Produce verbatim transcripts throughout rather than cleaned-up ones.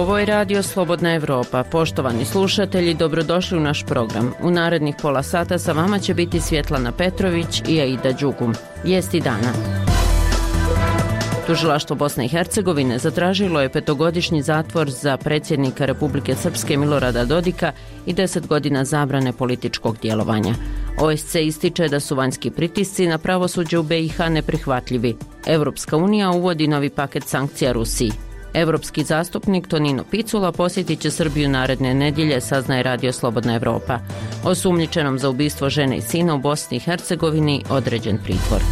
Ovo je Radio Slobodna Evropa. Poštovani slušatelji, dobrodošli u naš program. U narednih pola sata sa vama će biti Svjetlana Petrović i Aida Đugum. Vijesti dana. Tužilaštvo Bosne i Hercegovine zatražilo je petogodišnji zatvor za predsjednika Republike Srpske Milorada Dodika i deset godina zabrane političkog djelovanja. O S C ističe da su vanjski pritisci na pravosuđe u B i H neprihvatljivi. Evropska unija uvodi novi paket sankcija Rusiji. Evropski zastupnik Tonino Picula posjetit će Srbiju naredne nedjelje, saznaje Radio Slobodna Evropa. Osumnjičenom za ubistvo žene i sina u Bosni i Hercegovini određen pritvor.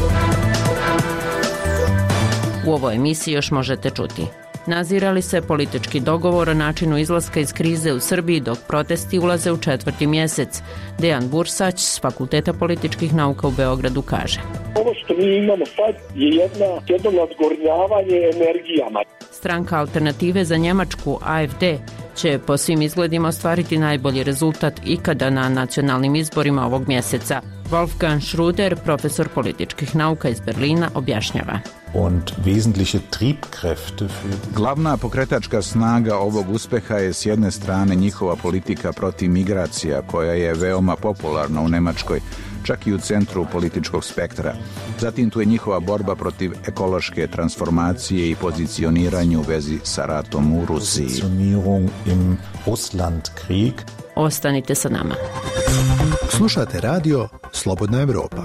U ovoj emisiji još možete čuti: nazira li se politički dogovor o načinu izlaska iz krize u Srbiji dok protesti ulaze u četvrti mjesec? Dejan Bursać s Fakulteta političkih nauka u Beogradu kaže: ovo što mi imamo sad je jedna, jedno nadgornjavanje energijama. Stranka Alternative za Njemačku A F D će po svim izgledima ostvariti najbolji rezultat ikada na nacionalnim izborima ovog mjeseca. Wolfgang Schröder, profesor političkih nauka iz Berlina, objašnjava: Und wesentliche Triebkräfte für... Glavna pokretačka snaga ovog uspjeha je s jedne strane njihova politika protiv migracija, koja je veoma popularna u Njemačkoj, čak i u centru političkog spektra. Zatim tu je njihova borba protiv ekološke transformacije i pozicioniranju u vezi sa ratom u Rusiji. Im Russlandkrieg. Ostanite sa nama. Slušate radio Slobodna Evropa.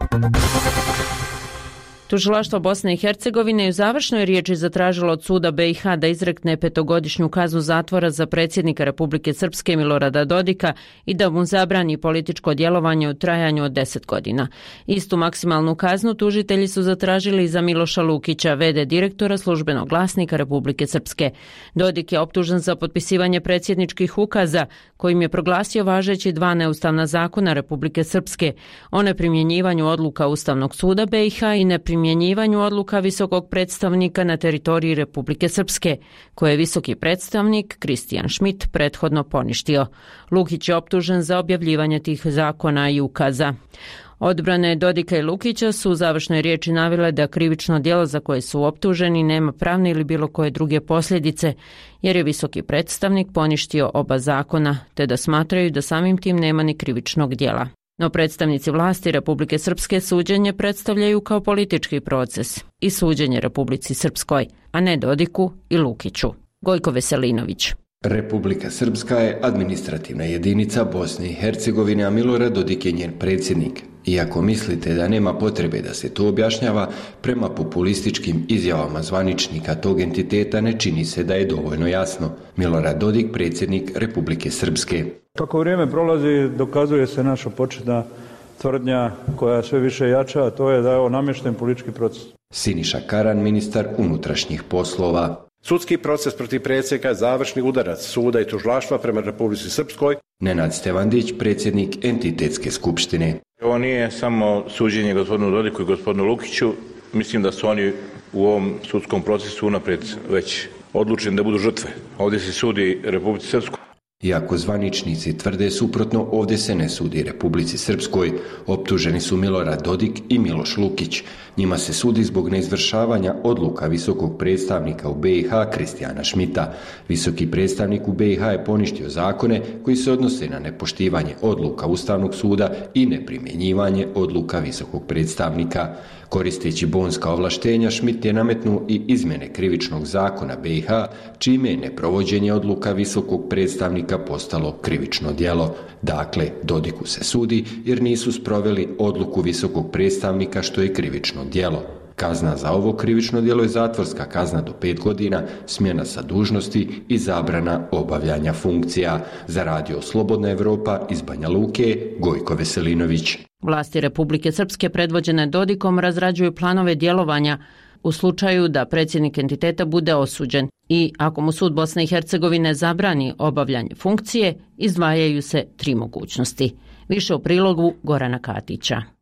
Tužilaštvo Bosne i Hercegovine u završnoj riječi zatražilo od suda B i H da izrekne petogodišnju kaznu zatvora za predsjednika Republike Srpske Milorada Dodika i da mu zabrani političko djelovanje u trajanju od deset godina. Istu maksimalnu kaznu tužitelji su zatražili za Miloša Lukića, v d direktora Službenog glasnika Republike Srpske. Dodik je optužen za potpisivanje predsjedničkih ukaza kojim je proglasio važeći dva neustavna zakona Republike Srpske o neprimjenjivanju odluka Ustavnog suda B i H i neprimjenjivanju primjenjivanju odluka visokog predstavnika na teritoriji Republike Srpske, koje je visoki predstavnik Kristijan Schmidt prethodno poništio. Lukić je optužen za objavljivanje tih zakona i ukaza. Odbrane Dodika i Lukića su u završnoj riječi navele da krivično djelo za koje su optuženi nema pravne ili bilo koje druge posljedice, jer je visoki predstavnik poništio oba zakona, te da smatraju da samim tim nema ni krivičnog djela. No predstavnici vlasti Republike Srpske suđenje predstavljaju kao politički proces i suđenje Republici Srpskoj, a ne Dodiku i Lukiću. Gojko Veselinović. Republika Srpska je administrativna jedinica Bosne i Hercegovine, a Milorad Dodik je njen predsjednik. Iako mislite da nema potrebe da se to objašnjava, prema populističkim izjavama zvaničnika tog entiteta ne čini se da je dovoljno jasno. Milorad Dodik, predsjednik Republike Srpske. Kako vrijeme prolazi, dokazuje se naša početna tvrdnja koja sve više jača, a to je da je ovo namješten politički proces. Siniša Karan, ministar unutrašnjih poslova. Sudski proces protiv predsjednika je završni udarac suda i tužilaštva prema Republici Srpskoj. Nenad Stevandić, predsjednik entitetske skupštine. Ovo nije samo suđenje gospodinu Dodiku i gospodinu Lukiću. Mislim da su oni u ovom sudskom procesu unaprijed već odlučeni da budu žrtve. Ovdje se sudi Republici Srpskoj. Iako zvaničnici tvrde suprotno, ovdje se ne sudi Republici Srpskoj. Optuženi su Milorad Dodik i Miloš Lukić. Njima se sudi zbog neizvršavanja odluka visokog predstavnika u B i H Kristijana Schmidta. Visoki predstavnik u B i H je poništio zakone koji se odnose na nepoštivanje odluka Ustavnog suda i neprimjenjivanje odluka visokog predstavnika. Koristeći bonska ovlaštenja, Schmidt je nametnuo i izmjene krivičnog zakona B i H, čime je neprovođenje odluka visokog predstavnika postalo krivično djelo. Dakle, Dodiku se sudi jer nisu sproveli odluku visokog predstavnika, što je krivično djelo. Kazna za ovo krivično djelo je zatvorska kazna do pet godina, smjena sa dužnosti i zabrana obavljanja funkcija. Za Radio Slobodna Evropa iz Banja Luke, Gojko Veselinović. Vlasti Republike Srpske predvođene Dodikom razrađuju planove djelovanja u slučaju da predsjednik entiteta bude osuđen i ako mu sud Bosne i Hercegovine zabrani obavljanje funkcije, izdvajaju se tri mogućnosti. Više u prilogu Gorana Katića.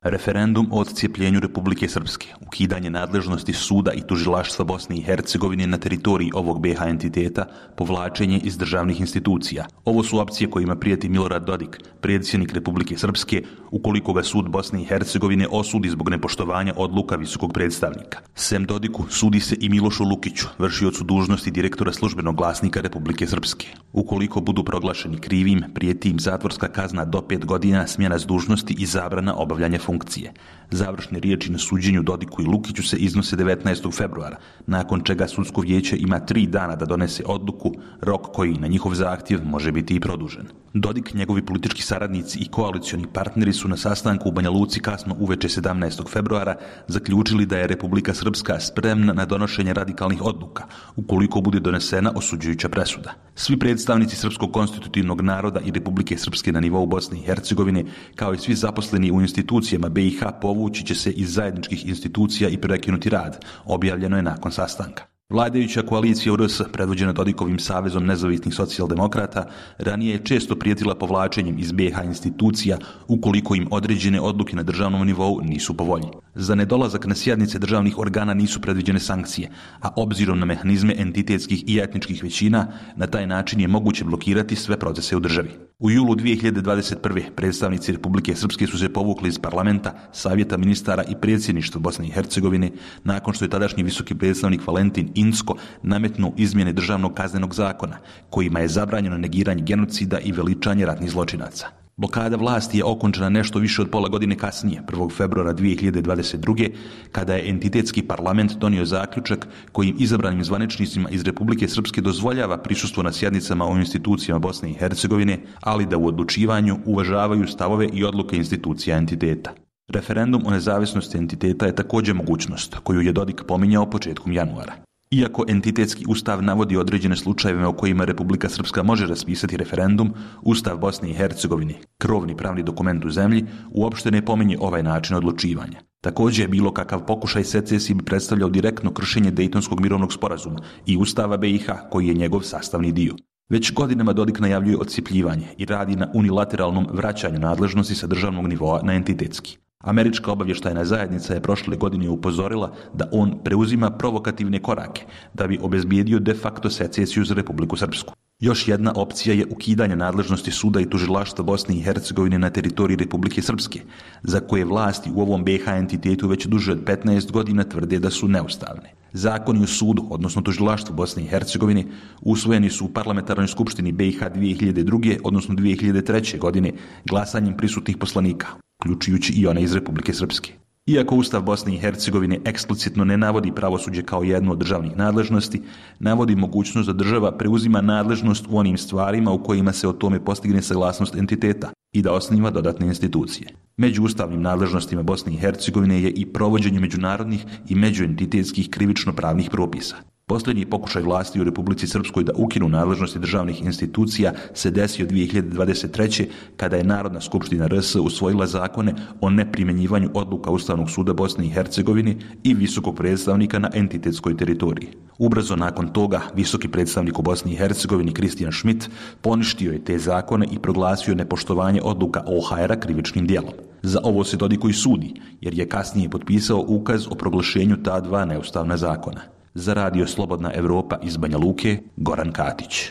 Referendum o odcijepljenju Republike Srpske, ukidanje nadležnosti suda i tužilaštva Bosne i Hercegovine na teritoriji ovog B iH entiteta, povlačenje iz državnih institucija. Ovo su opcije kojima prijeti Milorad Dodik, predsjednik Republike Srpske, ukoliko ga sud Bosne i Hercegovine osudi zbog nepoštovanja odluka visokog predstavnika. Sem Dodiku sudi se i Milošu Lukiću, vršiocu dužnosti direktora službenog glasnika Republike Srpske. Ukoliko budu proglašeni krivim, prijeti im zatvorska kazna do pet godina, smjena s dužnosti i zabrana obavljanja funkcije. Završne riječi na suđenju Dodiku i Lukiću se iznose devetnaestog februara, nakon čega sudsko vijeće ima tri dana da donese odluku, rok koji na njihov zahtjev može biti i produžen. Dodik, njegovi politički saradnici i koalicioni partneri su na sastanku u Banja Luci kasno uveče sedamnaestog februara zaključili da je Republika Srpska spremna na donošenje radikalnih odluka, ukoliko bude donesena osuđujuća presuda. Svi predstavnici srpskog konstitutivnog naroda i Republike Srpske na nivou Bosne i Hercegovine, kao i svi zaposleni u institucijama B iH, povući će se iz zajedničkih institucija i prekinuti rad, objavljeno je nakon sastanka. Vladajuća koalicija U R S, predvođena Dodikovim savezom nezavisnih socijaldemokrata, ranije je često prijetila povlačenjem iz B iH institucija ukoliko im određene odluke na državnom nivou nisu po volji. Za nedolazak na sjednice državnih organa nisu predviđene sankcije, a obzirom na mehanizme entitetskih i etničkih većina, na taj način je moguće blokirati sve procese u državi. U julu dvije hiljade dvadeset prve. predstavnici Republike Srpske su se povukli iz parlamenta, savjeta ministara i predsjedništva Bosne i Hercegovine nakon što je tadašnji visoki predstavnik Valentin Incko nametnuo izmjene državnog kaznenog zakona, kojima je zabranjeno negiranje genocida i veličanje ratnih zločinaca. Blokada vlasti je okončana nešto više od pola godine kasnije, prvog februara dvije hiljade dvadeset druge. kada je entitetski parlament donio zaključak kojim izabranim zvaničnicima iz Republike Srpske dozvoljava prisustvo na sjednicama u institucijama Bosne i Hercegovine, ali da u odlučivanju uvažavaju stavove i odluke institucija entiteta. Referendum o nezavisnosti entiteta je također mogućnost koju je Dodik pominjao početkom januara. Iako entitetski ustav navodi određene slučajeve o kojima Republika Srpska može raspisati referendum, Ustav Bosne i Hercegovine, krovni pravni dokument u zemlji, uopšte ne pominje ovaj način odlučivanja. Također, bilo kakav pokušaj secesije bi predstavljao direktno kršenje Dejtonskog mirovnog sporazuma i Ustava B iH, koji je njegov sastavni dio. Već godinama Dodik najavljuje odcjepljivanje i radi na unilateralnom vraćanju nadležnosti sa državnog nivoa na entitetski. Američka obavještajna zajednica je prošle godine upozorila da on preuzima provokativne korake da bi obezbijedio de facto secesiju za Republiku Srpsku. Još jedna opcija je ukidanje nadležnosti suda i tužilaštva Bosne i Hercegovine na teritoriji Republike Srpske, za koje vlasti u ovom B iH entitetu već duže od petnaest godina tvrde da su neustavne. Zakoni o sudu, odnosno tužilaštvu Bosne i Hercegovine, usvojeni su u parlamentarnoj skupštini B iH dvije hiljade druge. odnosno dvije hiljade treće. godine glasanjem prisutnih poslanika, uključujući i one iz Republike Srpske. Iako Ustav Bosne i Hercegovine eksplicitno ne navodi pravosuđe kao jednu od državnih nadležnosti, navodi mogućnost da država preuzima nadležnost u onim stvarima u kojima se o tome postigne saglasnost entiteta i da osniva dodatne institucije. Među ustavnim nadležnostima Bosne i Hercegovine je i provođenje međunarodnih i međuentitetskih krivično-pravnih propisa. Posljednji pokušaj vlasti u Republici Srpskoj da ukinu nadležnosti državnih institucija se desio dvije hiljade dvadeset treće. kada je Narodna skupština R S usvojila zakone o neprimjenjivanju odluka Ustavnog suda Bosne i Hercegovine i visokog predstavnika na entitetskoj teritoriji. Ubrzo nakon toga, visoki predstavnik u Bosni i Hercegovini Kristijan Schmidt poništio je te zakone i proglasio nepoštovanje odluka O H R-a krivičnim djelom. Za ovo se Dodiku i sudi, jer je kasnije potpisao ukaz o proglašenju ta dva neustavna zakona. Za radio Slobodna Evropa iz Banja Luke, Goran Katić.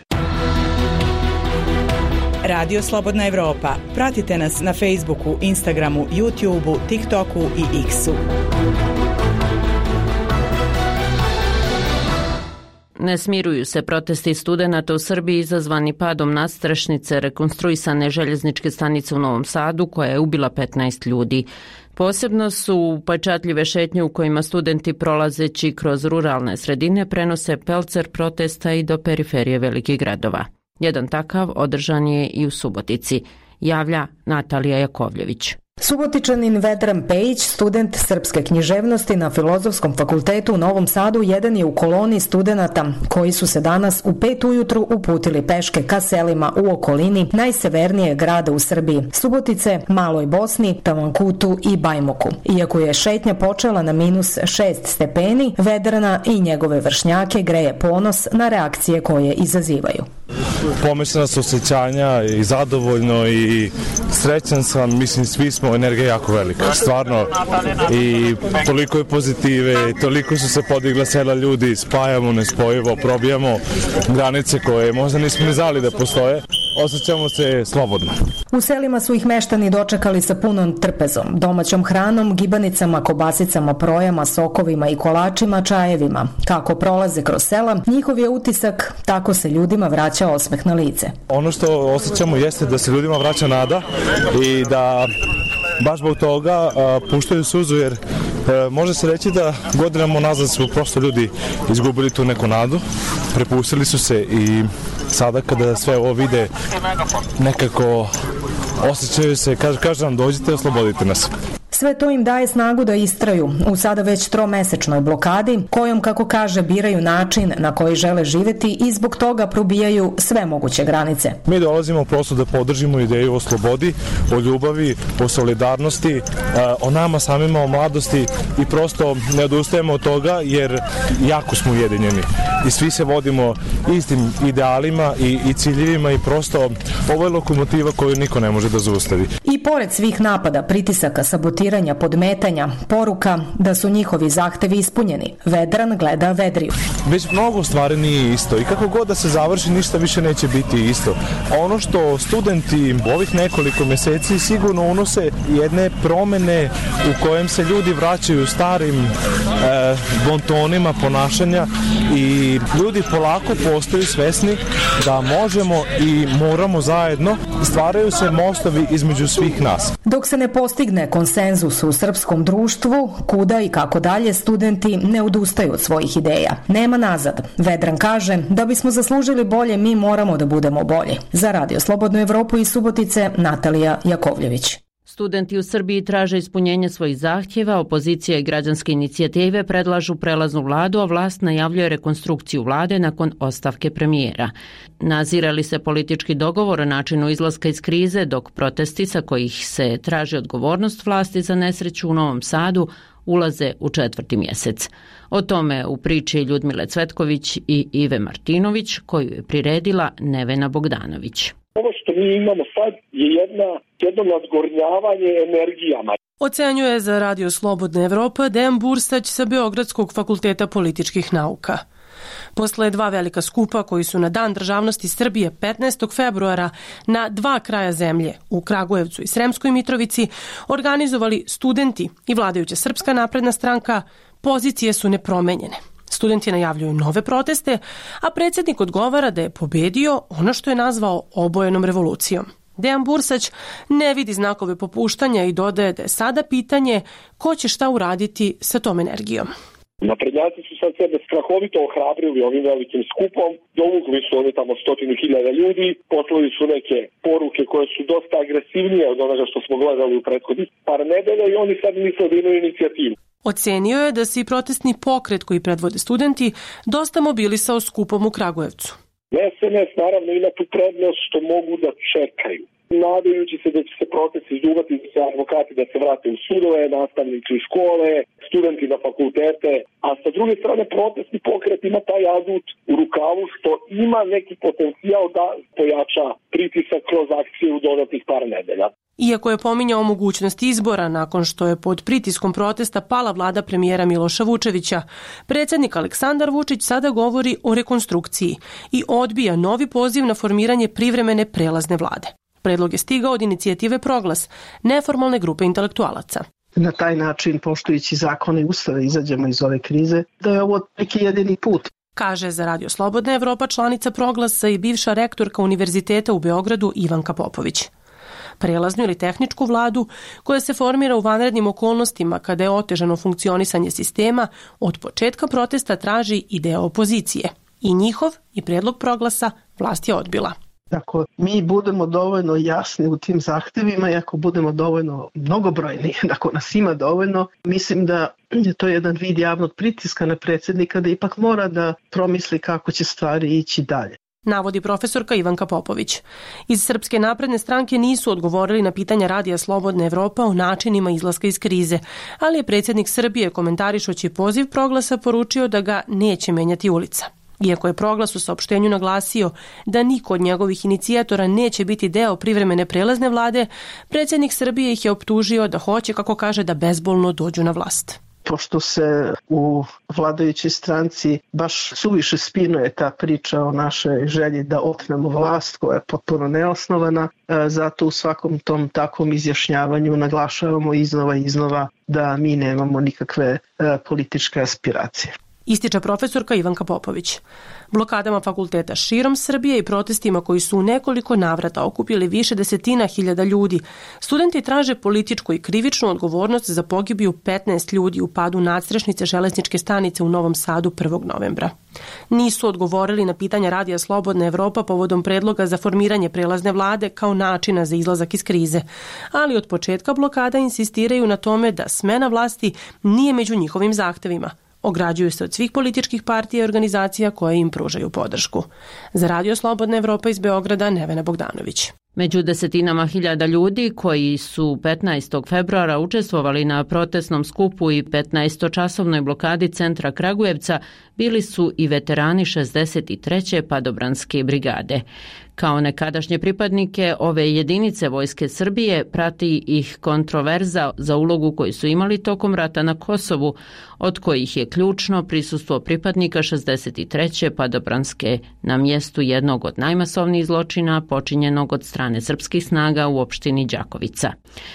Radio Slobodna Evropa. Pratite nas na Facebooku, Instagramu, YouTubeu, TikToku i X-u. Ne smiruju se protesti studenata u Srbiji izazvani padom nadstrešnice rekonstruisane željezničke stanice u Novom Sadu koja je ubila petnaest ljudi. Posebno su upečatljive šetnje u kojima studenti prolazeći kroz ruralne sredine prenose pelcer protesta i do periferije velikih gradova. Jedan takav održan je i u Subotici, javlja Natalija Jakovljević. Subotičanin Vedran Pejić, student srpske književnosti na Filozofskom fakultetu u Novom Sadu, jedan je u koloni studenata koji su se danas u pet ujutru uputili peške ka selima u okolini najsevernije grada u Srbiji, Subotice, Maloj Bosni, Tavankutu i Bajmoku. Iako je šetnja počela na minus šest stepeni, Vedrana i njegove vršnjake greje ponos na reakcije koje izazivaju. pomešana su osjećanja i zadovoljno i srećan sam, mislim svi smo, energija jako velika, stvarno, i toliko je pozitive, toliko su se podigla sela ljudi, spajamo nespojivo, probijamo granice koje možda nismo ni znali da postoje, osjećamo se slobodno. U selima su ih meštani dočekali sa punom trpezom, domaćom hranom, gibanicama, kobasicama, projama, sokovima i kolačima, čajevima. Kako prolaze kroz sela, njihov je utisak, tako se ljudima vraća osmeh na lice. Ono što osjećamo jeste da se ljudima vraća nada i da baš zbog toga a, puštaju suzu, jer a, može se reći da godinama nazad su prosto ljudi izgubili tu neku nadu, prepustili su se i sada kada sve ovo vide nekako osjećaju se, kaže, kaže nam dođite, oslobodite nas. Sve to im daje snagu da istraju u sada već tromesečnoj blokadi, kojom, kako kaže, biraju način na koji žele živeti i zbog toga probijaju sve moguće granice. Mi dolazimo prosto da podržimo ideju o slobodi, o ljubavi, o solidarnosti, o nama samima, o mladosti i prosto ne odustajemo od toga jer jako smo ujedinjeni i svi se vodimo istim idealima i, i ciljevima i prosto ovo je lokomotiva koju niko ne može da zaustavi. I pored svih napada, pritisaka, sabotiranja, podmetanja, poruka da su njihovi zahtevi ispunjeni, Vedran gleda Vedriju. Već mnogo stvari nije isto i kako god da se završi, ništa više neće biti isto. Ono što studenti ovih nekoliko meseci sigurno unose jedne promene u kojem se ljudi vraćaju starim e, bontonima ponašanja i ljudi polako postaju svesni da možemo i moramo zajedno, stvaraju se mostovi između svih nas. Dok se ne postigne konsenzus u srpskom društvu, kuda i kako dalje, studenti ne odustaju od svojih ideja. Nema nazad. Vedran kaže da bismo zaslužili bolje, mi moramo da budemo bolji. Za Radio Slobodnu Evropu iz Subotice, Natalija Jakovljević. Studenti u Srbiji traže ispunjenje svojih zahtjeva, opozicija i građanske inicijative predlažu prelaznu vladu, a vlast najavljuje rekonstrukciju vlade nakon ostavke premijera. Nazire li se politički dogovor o načinu izlaska iz krize, dok protesti sa kojih se traži odgovornost vlasti za nesreću u Novom Sadu ulaze u četvrti mjesec. O tome u priči Ljudmile Cvetković i Ive Martinović, koju je priredila Nevena Bogdanović. Ovo što mi imamo sad je jedna, jedno nadgornjavanje energijama. Ocenjuje za Radio Slobodna Evropa Dejan Burstać sa Beogradskog fakulteta političkih nauka. Posle dva velika skupa koji su na Dan državnosti Srbije petnaestog februara na dva kraja zemlje, u Kragujevcu i Sremskoj Mitrovici, organizovali studenti i vladajuća Srpska napredna stranka, pozicije su nepromenjene. Studenti najavljuju nove proteste, a predsjednik odgovara da je pobedio ono što je nazvao obojenom revolucijom. Dejan Bursać ne vidi znakove popuštanja i dodaje da je sada pitanje ko će šta uraditi sa tom energijom. Naprednjaci su sad sebe strahovito ohrabrili ovim velikim skupom, dovukli su oni tamo stotinu hiljada ljudi, poslali su neke poruke koje su dosta agresivnije od onoga što smo gledali u prethodnih par nedelja i oni sad misle da imaju inicijativu. Ocenio je da se i protestni pokret koji predvode studenti dosta mobilisao skupom u Kragujevcu. S N S naravno ima tu prednost što mogu da čekaju. Nadajući se da će se proces izduvati, da se advokati da se vrate u sudove, nastavnici u škole, studenti na fakultete, a sa druge strane protestni pokret ima taj adut u rukavu što ima neki potencijal da pojača pritisak kroz akcije u dodatnih par nedelja. Iako je pominjao mogućnost izbora nakon što je pod pritiskom protesta pala vlada premijera Miloša Vučevića, predsjednik Aleksandar Vučić sada govori o rekonstrukciji i odbija novi poziv na formiranje privremene prelazne vlade. Predlog je stigao od inicijative Proglas, neformalne grupe intelektualaca. Na taj način, poštujući zakone i ustave, izađemo iz ove krize, da je ovo neki jedini put. Kaže za Radio Slobodna Evropa članica Proglasa i bivša rektorka Univerziteta u Beogradu Ivanka Popović. Prelaznu ili tehničku vladu koja se formira u vanrednim okolnostima kada je otežano funkcionisanje sistema, od početka protesta traži i deo opozicije. I njihov i predlog Proglasa vlast je odbila. Ako mi budemo dovoljno jasni u tim zahtevima i ako budemo dovoljno mnogobrojni, ako nas ima dovoljno, mislim da je to jedan vid javnog pritiska na predsjednika da ipak mora da promisli kako će stvari ići dalje. Navodi profesorka Ivanka Popović. Iz Srpske napredne stranke nisu odgovorili na pitanja Radija Slobodna Evropa o načinima izlaska iz krize, ali je predsjednik Srbije komentarišući poziv Proglasa poručio da ga neće menjati ulica. Iako je Proglas u saopštenju naglasio da niko od njegovih inicijatora neće biti deo privremene prelazne vlade, predsjednik Srbije ih je optužio da hoće, kako kaže, da bezbolno dođu na vlast. Pošto se u vladajućoj stranci baš suviše spinuje ta priča o našoj želji da otmemo vlast, koja je potpuno neosnovana, zato u svakom tom takvom izjašnjavanju naglašavamo iznova i iznova da mi nemamo nikakve političke aspiracije. Ističe profesorka Ivanka Popović. Blokadama fakulteta širom Srbije i protestima koji su u nekoliko navrata okupili više desetina hiljada ljudi, studenti traže političku i krivičnu odgovornost za pogibiju petnaest ljudi u padu nadstrešnice železničke stanice u Novom Sadu prvog novembra. Nisu odgovorili na pitanja Radija Slobodna Evropa povodom predloga za formiranje prelazne vlade kao načina za izlazak iz krize, ali od početka blokada insistiraju na tome da smena vlasti nije među njihovim zahtevima. Ograđuju se od svih političkih partija i organizacija koje im pružaju podršku. Za Radio Slobodna Evropa iz Beograda, Nevena Bogdanović. Među desetinama hiljada ljudi koji su petnaestog februara učestvovali na protestnom skupu i petnaestočasovnoj blokadi centra Kragujevca bili su i veterani šezdeset treće padobranske brigade. Kao nekadašnje pripadnike ove jedinice Vojske Srbije prati ih kontroverza za ulogu koju su imali tokom rata na Kosovu, od kojih je ključno prisustvo pripadnika šezdeset treće padobranske na mjestu jednog od najmasovnijih zločina počinjenog od strane srpskih snaga u opštini Đakovica.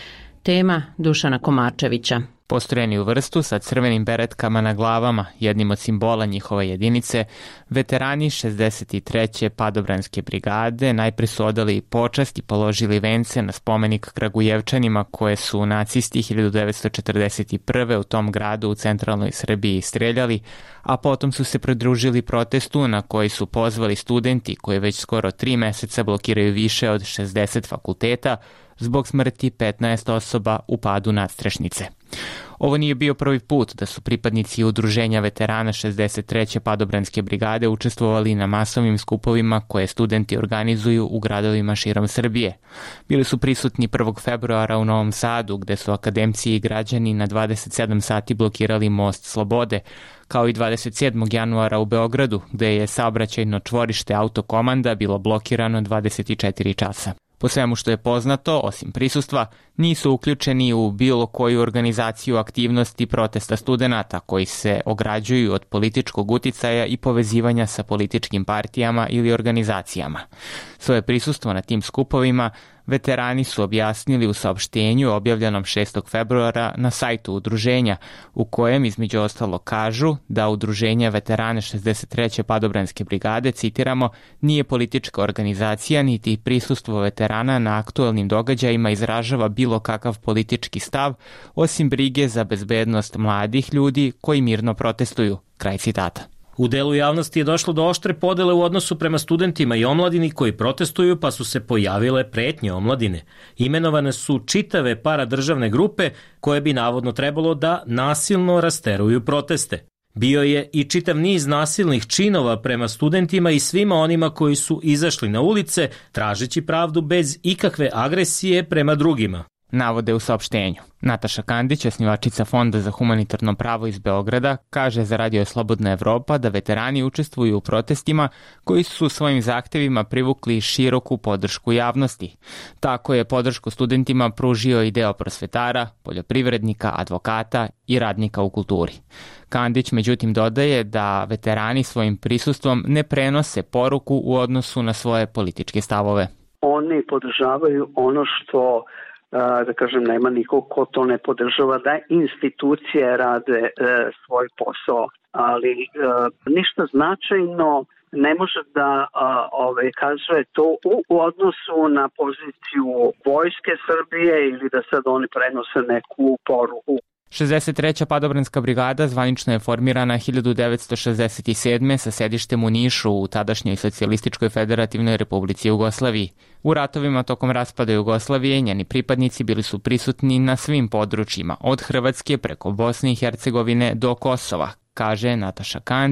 Tema Dušana Komarčevića. Postrojeni u vrstu sa crvenim beretkama na glavama, jednim od simbola njihove jedinice, veterani šezdeset treće padobranske brigade najpre su odali počast i položili vence na spomenik Kragujevčanima koje su nacisti hiljadu devetsto četrdeset prve u tom gradu u centralnoj Srbiji streljali, a potom su se pridružili protestu na koji su pozvali studenti koji već skoro tri meseca blokiraju više od šezdeset fakulteta zbog smrti petnaest osoba u padu nadstrešnice. Ovo nije bio prvi put da su pripadnici udruženja veterana šezdeset treće padobranske brigade učestvovali na masovnim skupovima koje studenti organizuju u gradovima širom Srbije. Bili su prisutni prvog februara u Novom Sadu, gde su akademci i građani na dvadeset sedam sati blokirali most Slobode, kao i dvadeset sedmog januara u Beogradu, gde je saobraćajno čvorište Autokomanda bilo blokirano dvadeset četiri časa. Po svemu što je poznato, osim prisustva, nisu uključeni u bilo koju organizaciju aktivnosti protesta studenata koji se ograđuju od političkog uticaja i povezivanja sa političkim partijama ili organizacijama. Svoje prisustvo na tim skupovima veterani su objasnili u saopštenju objavljenom šestog februara na sajtu udruženja, u kojem između ostalo kažu da udruženje veterane šezdeset treće padobranske brigade, citiramo, nije politička organizacija niti prisustvo veterana na aktuelnim događajima izražava bilo kakav politički stav, osim brige za bezbednost mladih ljudi koji mirno protestuju. Kraj citata. U delu javnosti je došlo do oštre podele u odnosu prema studentima i omladini koji protestuju, pa su se pojavile pretnje omladine. Imenovane su čitave paradržavne grupe koje bi navodno trebalo da nasilno rasteruju proteste. Bio je i čitav niz nasilnih činova prema studentima i svima onima koji su izašli na ulice tražeći pravdu bez ikakve agresije prema drugima. Navode u saopštenju. Nataša Kandić, osnivačica Fonda za humanitarno pravo iz Beograda, kaže za Radio Slobodna Evropa da veterani učestvuju u protestima koji su svojim zahtevima privukli široku podršku javnosti. Tako je podršku studentima pružio i deo prosvetara, poljoprivrednika, advokata i radnika u kulturi. Kandić međutim dodaje da veterani svojim prisustvom ne prenose poruku u odnosu na svoje političke stavove. Oni podržavaju ono što, da kažem, nema nikog ko to ne podržava, da institucije rade e, svoj posao, ali e, ništa značajno ne može da a, ove, kaže to u, u odnosu na poziciju Vojske Srbije ili da sad oni prenose neku poruku. šezdeset treća padobranska brigada zvanično je formirana hiljadu devetsto šezdeset sedme sa sedištem u Nišu u tadašnjoj Socijalističkoj federativnoj republici Jugoslaviji. U ratovima tokom raspada Jugoslavije njeni pripadnici bili su prisutni na svim područjima, od Hrvatske preko Bosne i Hercegovine do Kosova, kaže Nataša Kandić,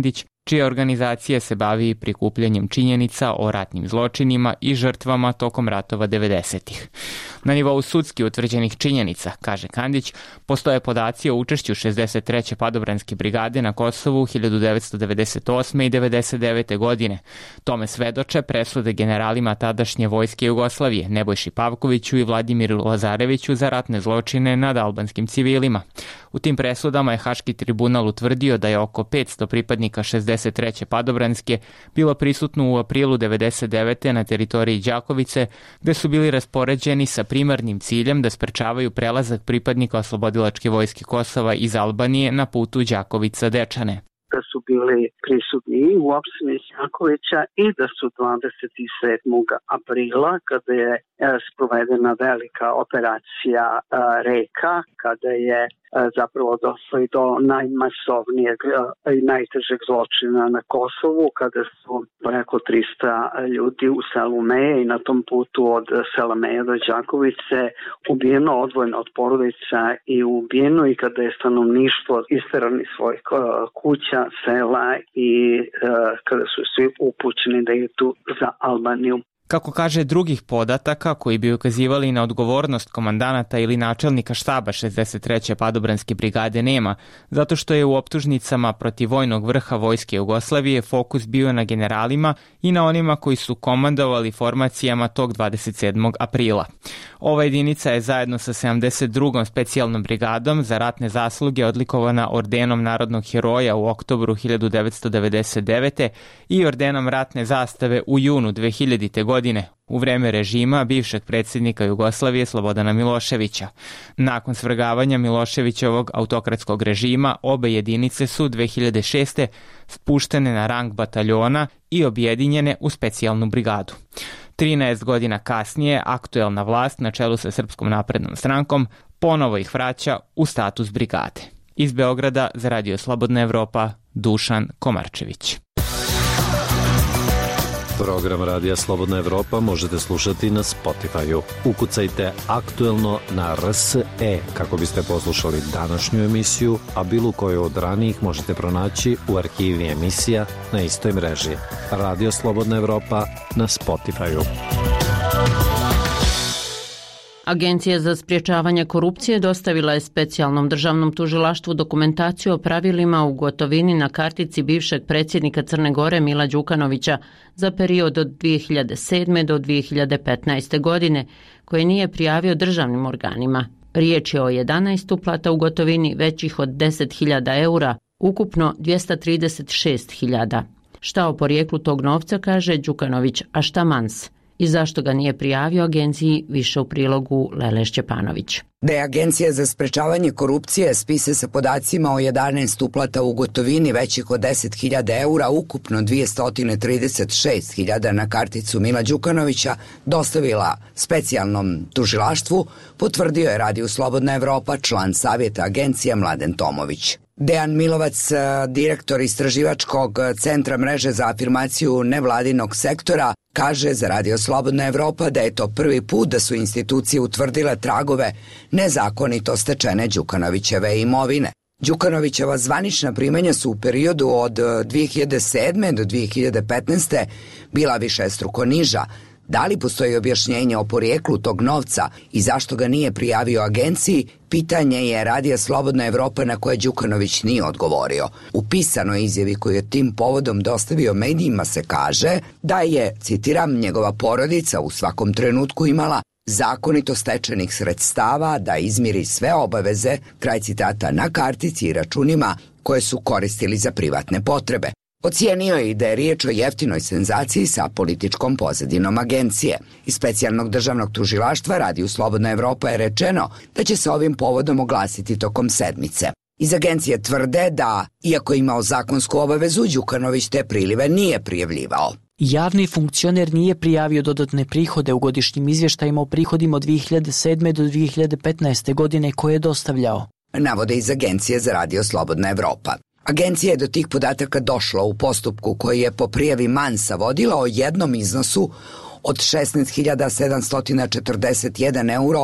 čija organizacija se bavi prikupljanjem činjenica o ratnim zločinima i žrtvama tokom ratova devedesetih. Na nivou sudski utvrđenih činjenica, kaže Kandić, postoje podaci o učešću šezdeset treće padobranske brigade na Kosovu hiljadu devetsto devedeset osme i devedeset devete. godine. Tome svedoče presude generalima tadašnje vojske Jugoslavije, Nebojši Pavkoviću i Vladimiru Lazareviću za ratne zločine nad albanskim civilima. U tim presudama je Haški tribunal utvrdio da je oko petsto pripadnika šezdeset treće padobranske bilo prisutno u aprilu devedeset devete. na teritoriji Đakovice, gde su bili raspoređeni sa primarnim ciljem da sprečavaju prelazak pripadnika oslobodilačke vojske Kosova iz Albanije na putu Đakovica-Dečane. Da su bili prisutni u opštini Đakovića i da su dvadeset sedmog aprila, kada je sprovedena velika operacija Reka, kada je zapravo došlo i do najmasovnijeg i najtežeg zločina na Kosovu, kada su preko trista ljudi u selu Meje i na tom putu od sela Meje do Đakovice ubijeno, odvojeno od porodica i ubijeno, i kada je stanovništvo isterano iz svojih kuća, sela i kada su svi upućeni da idu za Albaniju. Kako kaže, drugih podataka koji bi ukazivali na odgovornost komandanata ili načelnika štaba šezdeset treće padobranske brigade nema, zato što je u optužnicama protiv vojnog vrha vojske Jugoslavije fokus bio na generalima i na onima koji su komandovali formacijama tog dvadeset sedmog aprila. Ova jedinica je zajedno sa sedamdeset drugom specijalnom brigadom za ratne zasluge odlikovana ordenom narodnog heroja u oktobru hiljadu devetsto devedeset devete. i ordenom ratne zastave u junu dve hiljadite. godine, u vreme režima bivšeg predsjednika Jugoslavije Slobodana Miloševića. Nakon svrgavanja Miloševićevog autokratskog režima, obe jedinice su dve hiljade šeste. spuštene na rang bataljona i objedinjene u specijalnu brigadu. trinaest godina kasnije, aktuelna vlast na čelu sa Srpskom naprednom strankom ponovo ih vraća u status brigade. Iz Beograda za Radio Slobodna Evropa, Dušan Komarčević. Program Radija Slobodna Evropa možete slušati na Spotify-u. Ukucajte aktuelno na R S E kako biste poslušali današnju emisiju, a bilo koju od ranijih možete pronaći u arhivi emisija na istoj mreži. Radio Slobodna Evropa na Spotify-u. Agencija za sprječavanje korupcije dostavila je specijalnom državnom tužilaštvu dokumentaciju o pravilima u gotovini na kartici bivšeg predsjednika Crne Gore Mila Đukanovića za period od dvije hiljade sedme. do dvije hiljade petnaeste. godine, koje nije prijavio državnim organima. Riječ je o jedanaest uplata u gotovini većih od deset hiljada eura, ukupno dvjesto trideset šest hiljada. Šta o porijeklu tog novca kaže Đukanović, a šta Mans? I zašto ga nije prijavio agenciji, više u prilogu Lele Šćepanović. Da je Agencija za sprečavanje korupcije spise sa podacima o jedanaest uplata u gotovini većih od deset hiljada eura, ukupno dvjesto trideset šest hiljada na karticu Mila Đukanovića, dostavila specijalnom tužilaštvu, potvrdio je Radio Slobodna Evropa član savjeta agencija Mladen Tomović. Dejan Milovac, direktor istraživačkog centra mreže za afirmaciju nevladinog sektora, kaže za Radio Slobodna Evropa da je to prvi put da su institucije utvrdile tragove nezakonito stečene Đukanovićeve imovine. Đukanovićeva zvanična primanja su u periodu od dvije hiljade sedme. do dvije hiljade petnaeste. bila višestruko niža. Da li postoji objašnjenje o porijeklu tog novca i zašto ga nije prijavio agenciji, pitanje je Radija Slobodna Evropa na koje Đukanović nije odgovorio. U pisanoj izjavi koju je tim povodom dostavio medijima se kaže da je, citiram, njegova porodica u svakom trenutku imala zakonito stečenih sredstava da izmiri sve obaveze, kraj citata, na kartici i računima koje su koristili za privatne potrebe. Ocijenio je i da je riječ o jeftinoj senzaciji sa političkom pozadinom agencije. Iz specijalnog državnog tužilaštva Radiju Slobodna Evropa je rečeno da će se ovim povodom oglasiti tokom sedmice. Iz agencije tvrde da, iako je imao zakonsku obavezu, Đukanović te prilive nije prijavljivao. Javni funkcioner nije prijavio dodatne prihode u godišnjim izvještajima o prihodima od dvije hiljade sedme. do dvije hiljade petnaeste. godine koje je dostavljao. Navode iz agencije za Radio Slobodna Evropa. Agencija je do tih podataka došla u postupku koji je po prijavi Mansa vodila o jednom iznosu od šesnaest hiljada sedamsto četrdeset jedan euro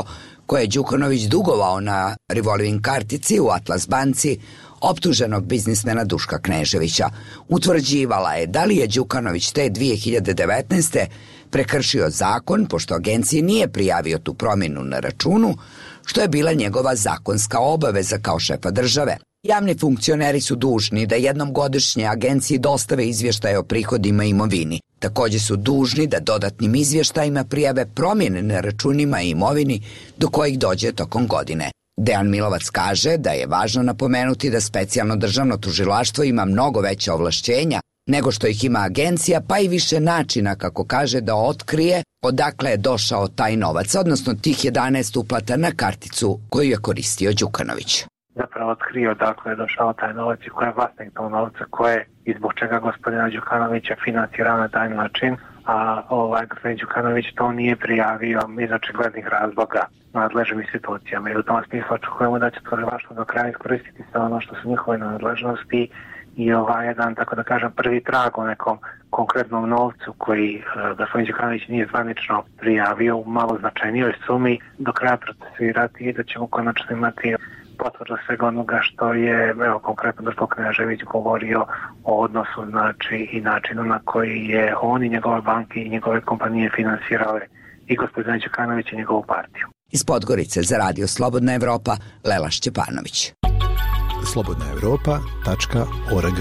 koje je Đukanović dugovao na revolving kartici u Atlas banci optuženog biznismena Duška Kneževića. Utvrđivala je da li je Đukanović te dvije hiljade devetnaeste. prekršio zakon pošto agenciji nije prijavio tu promjenu na računu, što je bila njegova zakonska obaveza kao šefa države. Javni funkcioneri su dužni da jednom godišnje agenciji dostave izvještaje o prihodima i imovini. Također su dužni da dodatnim izvještajima prijave promjene na računima i imovini do kojih dođe tokom godine. Dejan Milovac kaže da je važno napomenuti da specijalno državno tužilaštvo ima mnogo veća ovlašćenja nego što ih ima agencija, pa i više načina, kako kaže, da otkrije odakle je došao taj novac, odnosno tih jedanaest uplata na karticu koju je koristio Đukanović. Zapravo otkrio odakle je došao taj novac i ko je vlasnik tog novca, ko je i zbog čega gospodina Đukanovića financirao na taj način, a ovaj gospodin Đukanović to nije prijavio iz očiglednih razloga nadležnim institucijama. I u tom smislu očekujemo da će tužilaštvo do kraja iskoristiti sve ono što su njihove nadležnosti i ovaj jedan, tako da kažem, prvi trag o nekom konkretnom novcu koji uh, gospodin Đukanović nije zvanično prijavio u malo značajnijoj sumi do kraja procesirati i da ćemo konačno imati potvrdu svega onoga što je, evo, konkretno Duško Knežević govorio o odnosu, znači, i načinu na koji je on i njegove banke i njegove kompanije finansirale i gospodina Đukanovića i njegovu partiju. Iz Podgorice za Radio Slobodna Evropa, Lela Šćepanović. slobodna evropa tačka org.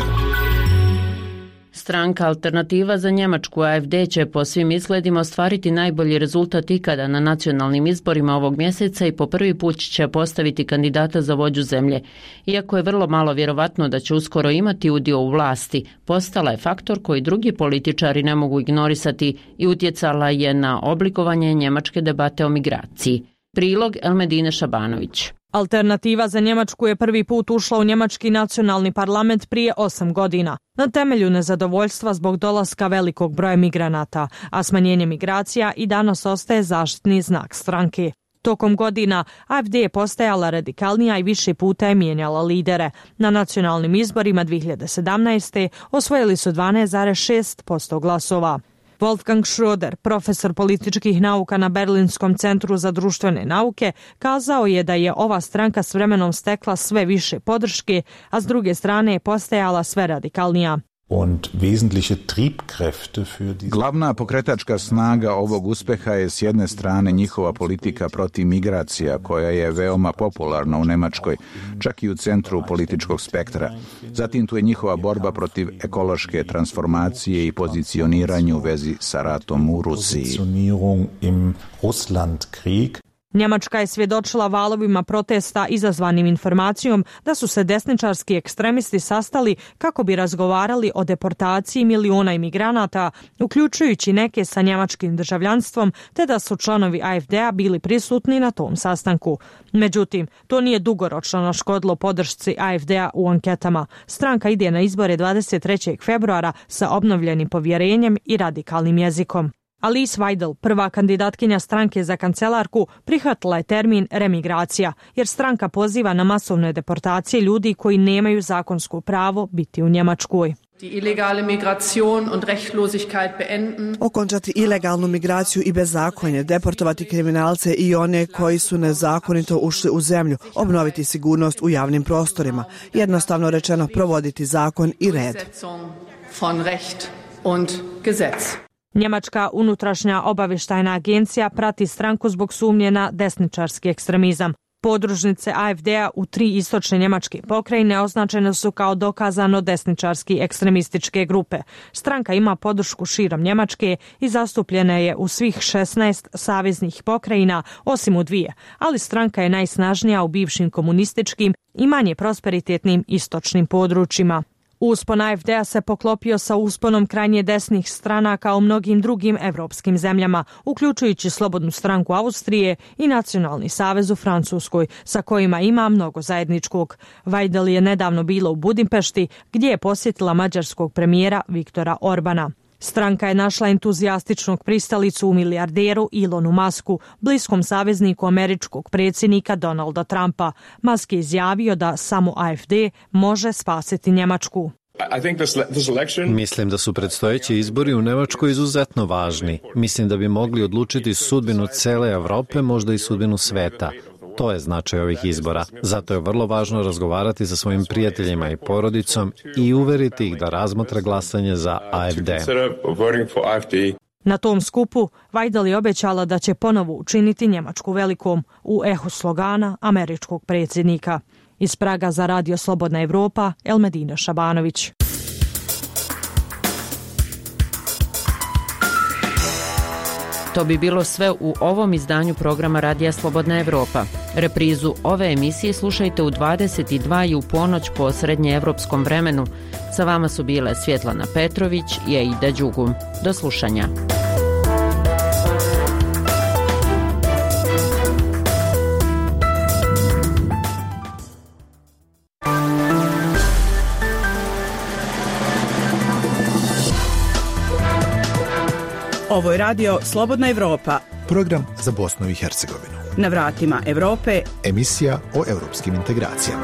Stranka Alternativa za Njemačku A F D će po svim izgledima ostvariti najbolji rezultat ikada na nacionalnim izborima ovog mjeseca i po prvi put će postaviti kandidata za vođu zemlje. Iako je vrlo malo vjerovatno da će uskoro imati udio u vlasti, postala je faktor koji drugi političari ne mogu ignorisati i utjecala je na oblikovanje njemačke debate o migraciji. Prilog Elmedine Šabanović. Alternativa za Njemačku je prvi put ušla u njemački nacionalni parlament prije osam godina, na temelju nezadovoljstva zbog dolaska velikog broja migranata, a smanjenje migracija i danas ostaje zaštitni znak stranke. Tokom godina A F D je postajala radikalnija i više puta je mijenjala lidere. Na nacionalnim izborima dvije hiljade sedamnaeste. osvojili su dvanaest zarez šest posto glasova. Wolfgang Schröder, profesor političkih nauka na Berlinskom centru za društvene nauke, kazao je da je ova stranka s vremenom stekla sve više podrške, a s druge strane je postajala sve radikalnija. Und wesentliche Triebkräfte für die... Glavna pokretačka snaga ovog uspeha je s jedne strane njihova politika protiv migracija, koja je veoma popularna u Nemačkoj, čak i u centru političkog spektra. Zatim tu je njihova borba protiv ekološke transformacije i pozicioniranje u vezi sa ratom u Rusiji. Positionierung im Russlandkrieg. Njemačka je svjedočila valovima protesta izazvanim informacijom da su se desničarski ekstremisti sastali kako bi razgovarali o deportaciji miliona imigranata, uključujući neke sa njemačkim državljanstvom, te da su članovi A F D-a bili prisutni na tom sastanku. Međutim, to nije dugoročno naškodilo podršci A F D-a u anketama. Stranka ide na izbore dvadeset trećeg februara sa obnovljenim povjerenjem i radikalnim jezikom. Alice Weidel, prva kandidatkinja stranke za kancelarku, prihvatila je termin remigracija, jer stranka poziva na masovne deportacije ljudi koji nemaju zakonsko pravo biti u Njemačkoj. Okončati ilegalnu migraciju i bezakonje, deportovati kriminalce i one koji su nezakonito ušli u zemlju, obnoviti sigurnost u javnim prostorima, jednostavno rečeno provoditi zakon i red. Njemačka unutrašnja obavještajna agencija prati stranku zbog sumnje na desničarski ekstremizam. Podružnice A F D-a u tri istočne njemačke pokrajine označene su kao dokazano desničarski ekstremističke grupe. Stranka ima podršku širom Njemačke i zastupljena je u svih šesnaest saveznih pokrajina, osim u dvije, ali stranka je najsnažnija u bivšim komunističkim i manje prosperitetnim istočnim područjima. Uspon A F D-a se poklopio sa usponom krajnje desnih stranaka u mnogim drugim evropskim zemljama, uključujući Slobodnu stranku Austrije i Nacionalni savez u Francuskoj, sa kojima ima mnogo zajedničkog. Weidel je nedavno bila u Budimpešti, gdje je posjetila mađarskog premijera Viktora Orbana. Stranka je našla entuzijastičnog pristalicu u milijarderu Elonu Musku, bliskom savezniku američkog predsjednika Donalda Trumpa. Musk je izjavio da samo A F D može spasiti Njemačku. Mislim da su predstojeći izbori u Nemačkoj izuzetno važni. Mislim da bi mogli odlučiti sudbinu cele Evrope, možda i sudbinu sveta. To je značaj ovih izbora. Zato je vrlo važno razgovarati sa svojim prijateljima i porodicom i uveriti ih da razmotre glasanje za A F D. Na tom skupu Weidel je obećala da će ponovo učiniti Njemačku velikom u ehu slogana američkog predsjednika. Iz Praga za Radio Slobodna Evropa, Elmedina Šabanović. To bi bilo sve u ovom izdanju programa Radija Slobodna Evropa. Reprizu ove emisije slušajte u dvadeset dva i u ponoć po srednjeevropskom vremenu. Sa vama su bile Svjetlana Petrović i Aida Đugum. Do slušanja. Ovo je radio Slobodna Evropa. Program za Bosnu i Hercegovinu. Na vratima Evrope. Emisija o europskim integracijama.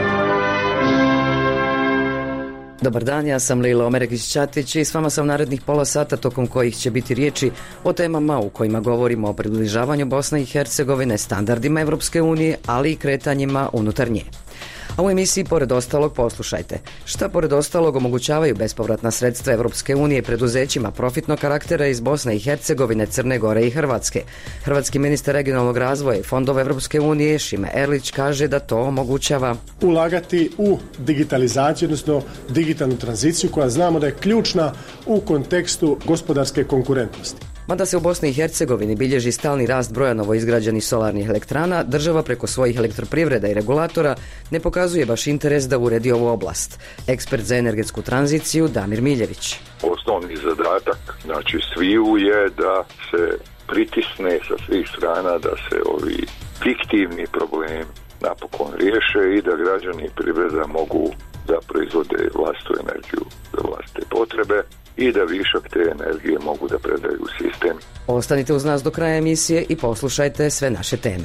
Dobar dan, ja sam Lila Omeregić-Ćatić i s vama sam narednih pola sata tokom kojih će biti riječi o temama u kojima govorimo o približavanju Bosne i Hercegovine standardima Evropske unije, ali i kretanjima unutar nje. A u emisiji pored ostalog poslušajte šta pored ostalog omogućavaju bespovratna sredstva Evropske unije preduzećima profitnog karaktera iz Bosne i Hercegovine, Crne Gore i Hrvatske. Hrvatski ministar regionalnog razvoja i fondova Evropske unije Šime Erlić kaže da to omogućava ulagati u digitalizaciju, odnosno digitalnu tranziciju koja znamo da je ključna u kontekstu gospodarske konkurentnosti. Mada se u Bosni i Hercegovini bilježi stalni rast broja novoizgrađenih solarnih elektrana, država preko svojih elektroprivreda i regulatora ne pokazuje baš interes da uredi ovu oblast. Ekspert za energetsku tranziciju Damir Miljević. Osnovni zadatak, znači sviju je da se pritisne sa svih strana da se ovi fiktivni problemi napokon riješe i da građani i privreda mogu da proizvode vlastitu energiju za vlastite potrebe i da višak te energije mogu da predaju u sistem. Ostanite uz nas do kraja emisije i poslušajte sve naše teme.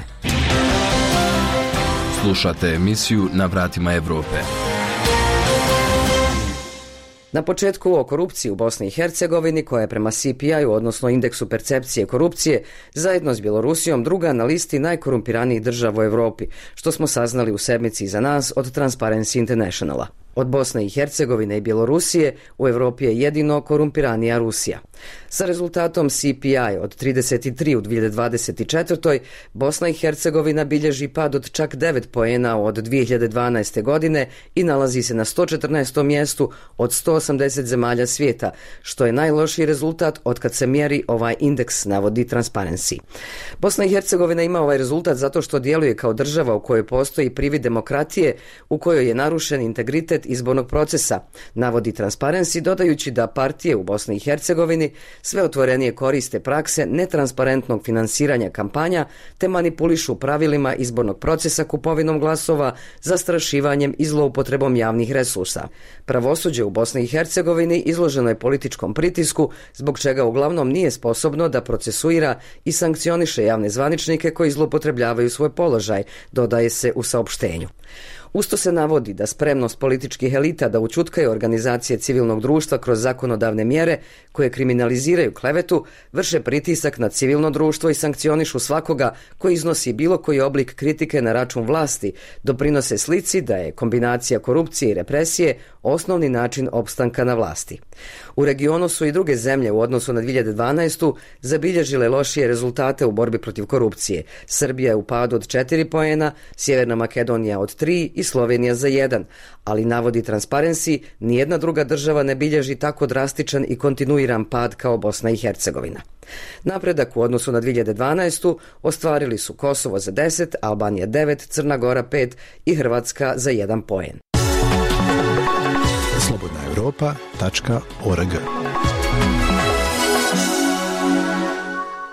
Slušate emisiju Na vratima Evrope. Na početku o korupciji u Bosni i Hercegovini, koja je prema C P I-u, odnosno indeksu percepcije korupcije, zajedno s Bjelorusijom druga na listi najkorumpiranijih država u Evropi, što smo saznali u sedmici iza nas od Transparency Internationala. Od Bosne i Hercegovine i Bjelorusije u Evropi je jedino korumpiranija Rusija. Sa rezultatom C P I od trideset tri u dvije hiljade dvadeset četvrtoj. Bosna i Hercegovina bilježi pad od čak devet poena od dvije hiljade dvanaeste. godine i nalazi se na sto četrnaestom mjestu od sto osamdeset zemalja svijeta, što je najlošiji rezultat otkad se mjeri ovaj indeks, navodi Transparency. Bosna i Hercegovina ima ovaj rezultat zato što djeluje kao država u kojoj postoji privid demokratije, u kojoj je narušen integritet izbornog procesa, navodi Transparency, dodajući da partije u Bosni i Hercegovini sve otvorenije koriste prakse netransparentnog finansiranja kampanja te manipulišu pravilima izbornog procesa kupovinom glasova, zastrašivanjem i zloupotrebom javnih resursa. Pravosuđe u Bosni i Hercegovini izloženo je političkom pritisku, zbog čega uglavnom nije sposobno da procesuira i sankcioniše javne zvaničnike koji zloupotrebljavaju svoj položaj, dodaje se u saopštenju. Usto se navodi da spremnost političkih elita da ućutkaju organizacije civilnog društva kroz zakonodavne mjere koje kriminaliziraju klevetu, vrše pritisak na civilno društvo i sankcionišu svakoga koji iznosi bilo koji oblik kritike na račun vlasti, doprinose slici da je kombinacija korupcije i represije osnovni način opstanka na vlasti. U regionu su i druge zemlje u odnosu na dvije hiljade dvanaestu. zabilježile lošije rezultate u borbi protiv korupcije. Srbija je u padu od četiri poena, Sjeverna Makedonija od tri i Slovenija za jedan, ali navodi Transparency, nijedna druga država ne bilježi tako drastičan i kontinuiran pad kao Bosna i Hercegovina. Napredak u odnosu na dvije hiljade dvanaestu. ostvarili su Kosovo za deset, Albanija devet, Crna Gora pet i Hrvatska za jedan poen. slobodna europa tačka org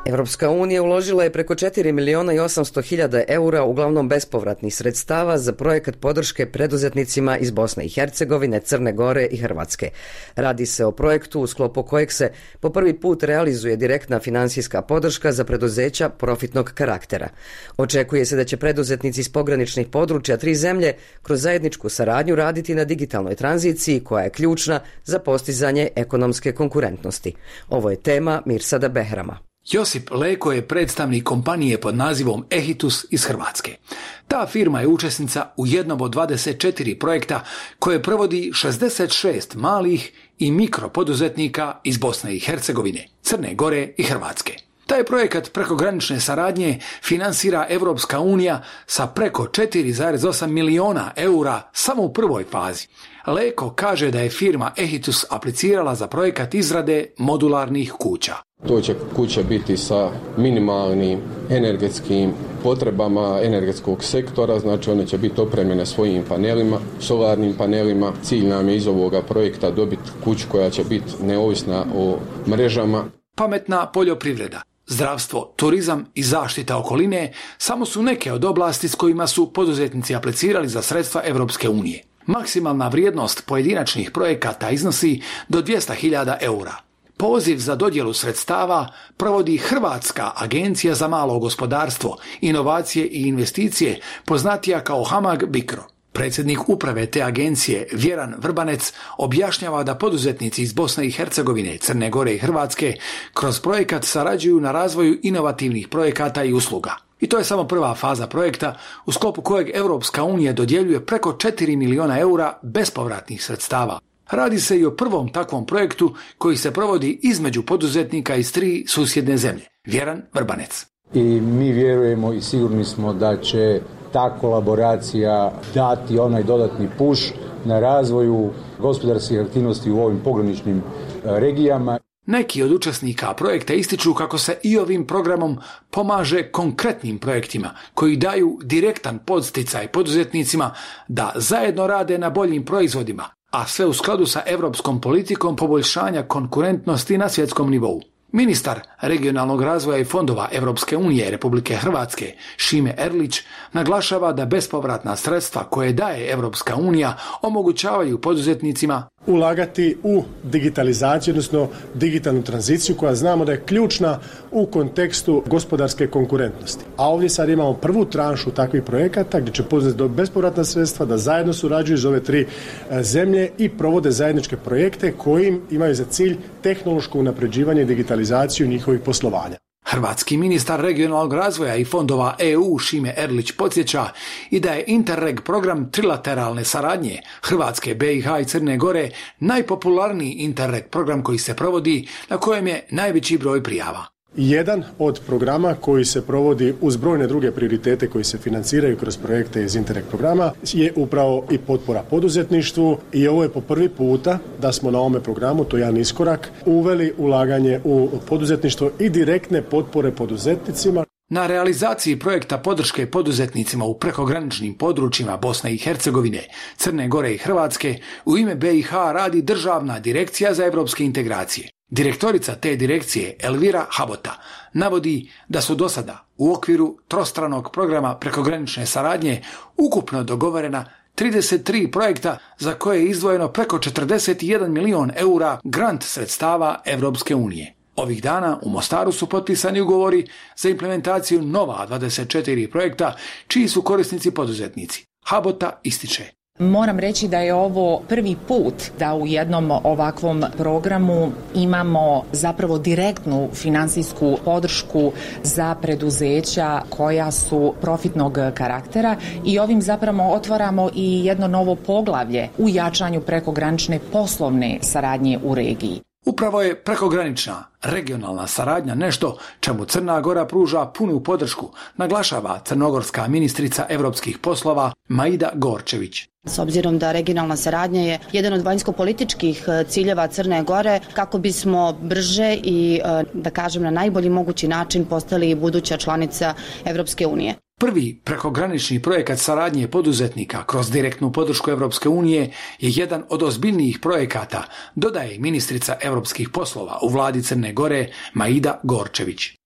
Evropska unija uložila je preko četiri miliona i osamsto hiljada eura, uglavnom bespovratnih sredstava, za projekat podrške preduzetnicima iz Bosne i Hercegovine, Crne Gore i Hrvatske. Radi se o projektu u sklopu kojeg se po prvi put realizuje direktna finansijska podrška za preduzeća profitnog karaktera. Očekuje se da će preduzetnici iz pograničnih područja tri zemlje kroz zajedničku saradnju raditi na digitalnoj tranziciji koja je ključna za postizanje ekonomske konkurentnosti. Ovo je tema Mirsada Behrama. Josip Leko je predstavnik kompanije pod nazivom Ehitus iz Hrvatske. Ta firma je učesnica u jednom od dvadeset četiri projekta koje provodi šezdeset šest malih i mikropoduzetnika iz Bosne i Hercegovine, Crne Gore i Hrvatske. Taj projekat prekogranične saradnje finansira Evropska unija sa preko četiri zarez osam miliona eura samo u prvoj fazi. Leko kaže da je firma Ehitus aplicirala za projekat izrade modularnih kuća. To će kuća biti sa minimalnim energetskim potrebama energetskog sektora, znači one će biti opremljene svojim panelima, solarnim panelima. Cilj nam je iz ovoga projekta dobiti kuću koja će biti neovisna o mrežama. Pametna poljoprivreda, zdravstvo, turizam i zaštita okoline samo su neke od oblasti s kojima su poduzetnici aplicirali za sredstva Evropske unije. Maksimalna vrijednost pojedinačnih projekata iznosi do dvjesto hiljada eura. Poziv za dodjelu sredstava provodi Hrvatska agencija za malo gospodarstvo, inovacije i investicije, poznatija kao Hamag Bicro. Predsjednik uprave te agencije, Vjeran Vrbanec, objašnjava da poduzetnici iz Bosne i Hercegovine, Crne Gore i Hrvatske kroz projekat sarađuju na razvoju inovativnih projekata i usluga. I to je samo prva faza projekta u sklopu kojeg Evropska unija dodjeljuje preko četiri miliona eura bespovratnih sredstava. Radi se i o prvom takvom projektu koji se provodi između poduzetnika iz tri susjedne zemlje. Vjeran Vrbanec. I mi vjerujemo i sigurni smo da će ta kolaboracija dati onaj dodatni push na razvoju gospodarskih aktivnosti u ovim pograničnim regijama. Neki od učesnika projekta ističu kako se i ovim programom pomaže konkretnim projektima koji daju direktan podsticaj poduzetnicima da zajedno rade na boljim proizvodima, a sve u skladu sa europskom politikom poboljšanja konkurentnosti na svjetskom nivou. Ministar regionalnog razvoja i fondova Evropske unije Republike Hrvatske Šime Erlić naglašava da bespovratna sredstva koje daje Evropska unija omogućavaju poduzetnicima ulagati u digitalizaciju, odnosno digitalnu tranziciju koja znamo da je ključna u kontekstu gospodarske konkurentnosti. A ovdje sad imamo prvu tranšu takvih projekata gdje će poduzetnici dobiti bespovratna sredstva da zajedno surađuju iz ove tri zemlje i provode zajedničke projekte koji imaju za cilj tehnološko unapređivanje i digitalizaciju njihovih poslovanja. Hrvatski ministar regionalnog razvoja i fondova E U Šime Erlić podsjeća i da je Interreg program trilateralne saradnje Hrvatske, B i H i Crne Gore najpopularniji Interreg program koji se provodi, na kojem je najveći broj prijava. Jedan od programa koji se provodi uz brojne druge prioritete koji se financiraju kroz projekte iz Interreg programa je upravo i potpora poduzetništvu i ovo je po prvi puta da smo na ovome programu, to je jedan iskorak, uveli ulaganje u poduzetništvo i direktne potpore poduzetnicima. Na realizaciji projekta podrške poduzetnicima u prekograničnim područjima Bosne i Hercegovine, Crne Gore i Hrvatske u ime B i H radi Državna direkcija za evropske integracije. Direktorica te direkcije Elvira Habota navodi da su do sada u okviru trostranog programa prekogranične saradnje ukupno dogovorena trideset tri projekta za koje je izdvojeno preko četrdeset jedan milion eura grant sredstava Evropske unije. Ovih dana u Mostaru su potpisani ugovori za implementaciju nova dvadeset četiri projekta čiji su korisnici poduzetnici. Habota ističe. Moram reći da je ovo prvi put da u jednom ovakvom programu imamo zapravo direktnu finansijsku podršku za preduzeća koja su profitnog karaktera i ovim zapravo otvaramo i jedno novo poglavlje u jačanju prekogranične poslovne saradnje u regiji. Upravo je prekogranična regionalna saradnja nešto čemu Crna Gora pruža punu podršku, naglašava crnogorska ministrica evropskih poslova Maida Gorčević. S obzirom da regionalna saradnja je jedan od vanjsko-političkih ciljeva Crne Gore, kako bismo brže i, da kažem, na najbolji mogući način postali buduća članica Evropske unije. Prvi prekogranični projekat saradnje poduzetnika kroz direktnu podršku Evropske unije je jedan od ozbiljnijih projekata, dodaje ministrica evropskih poslova u vladi Crne Gore Maida Gorčević.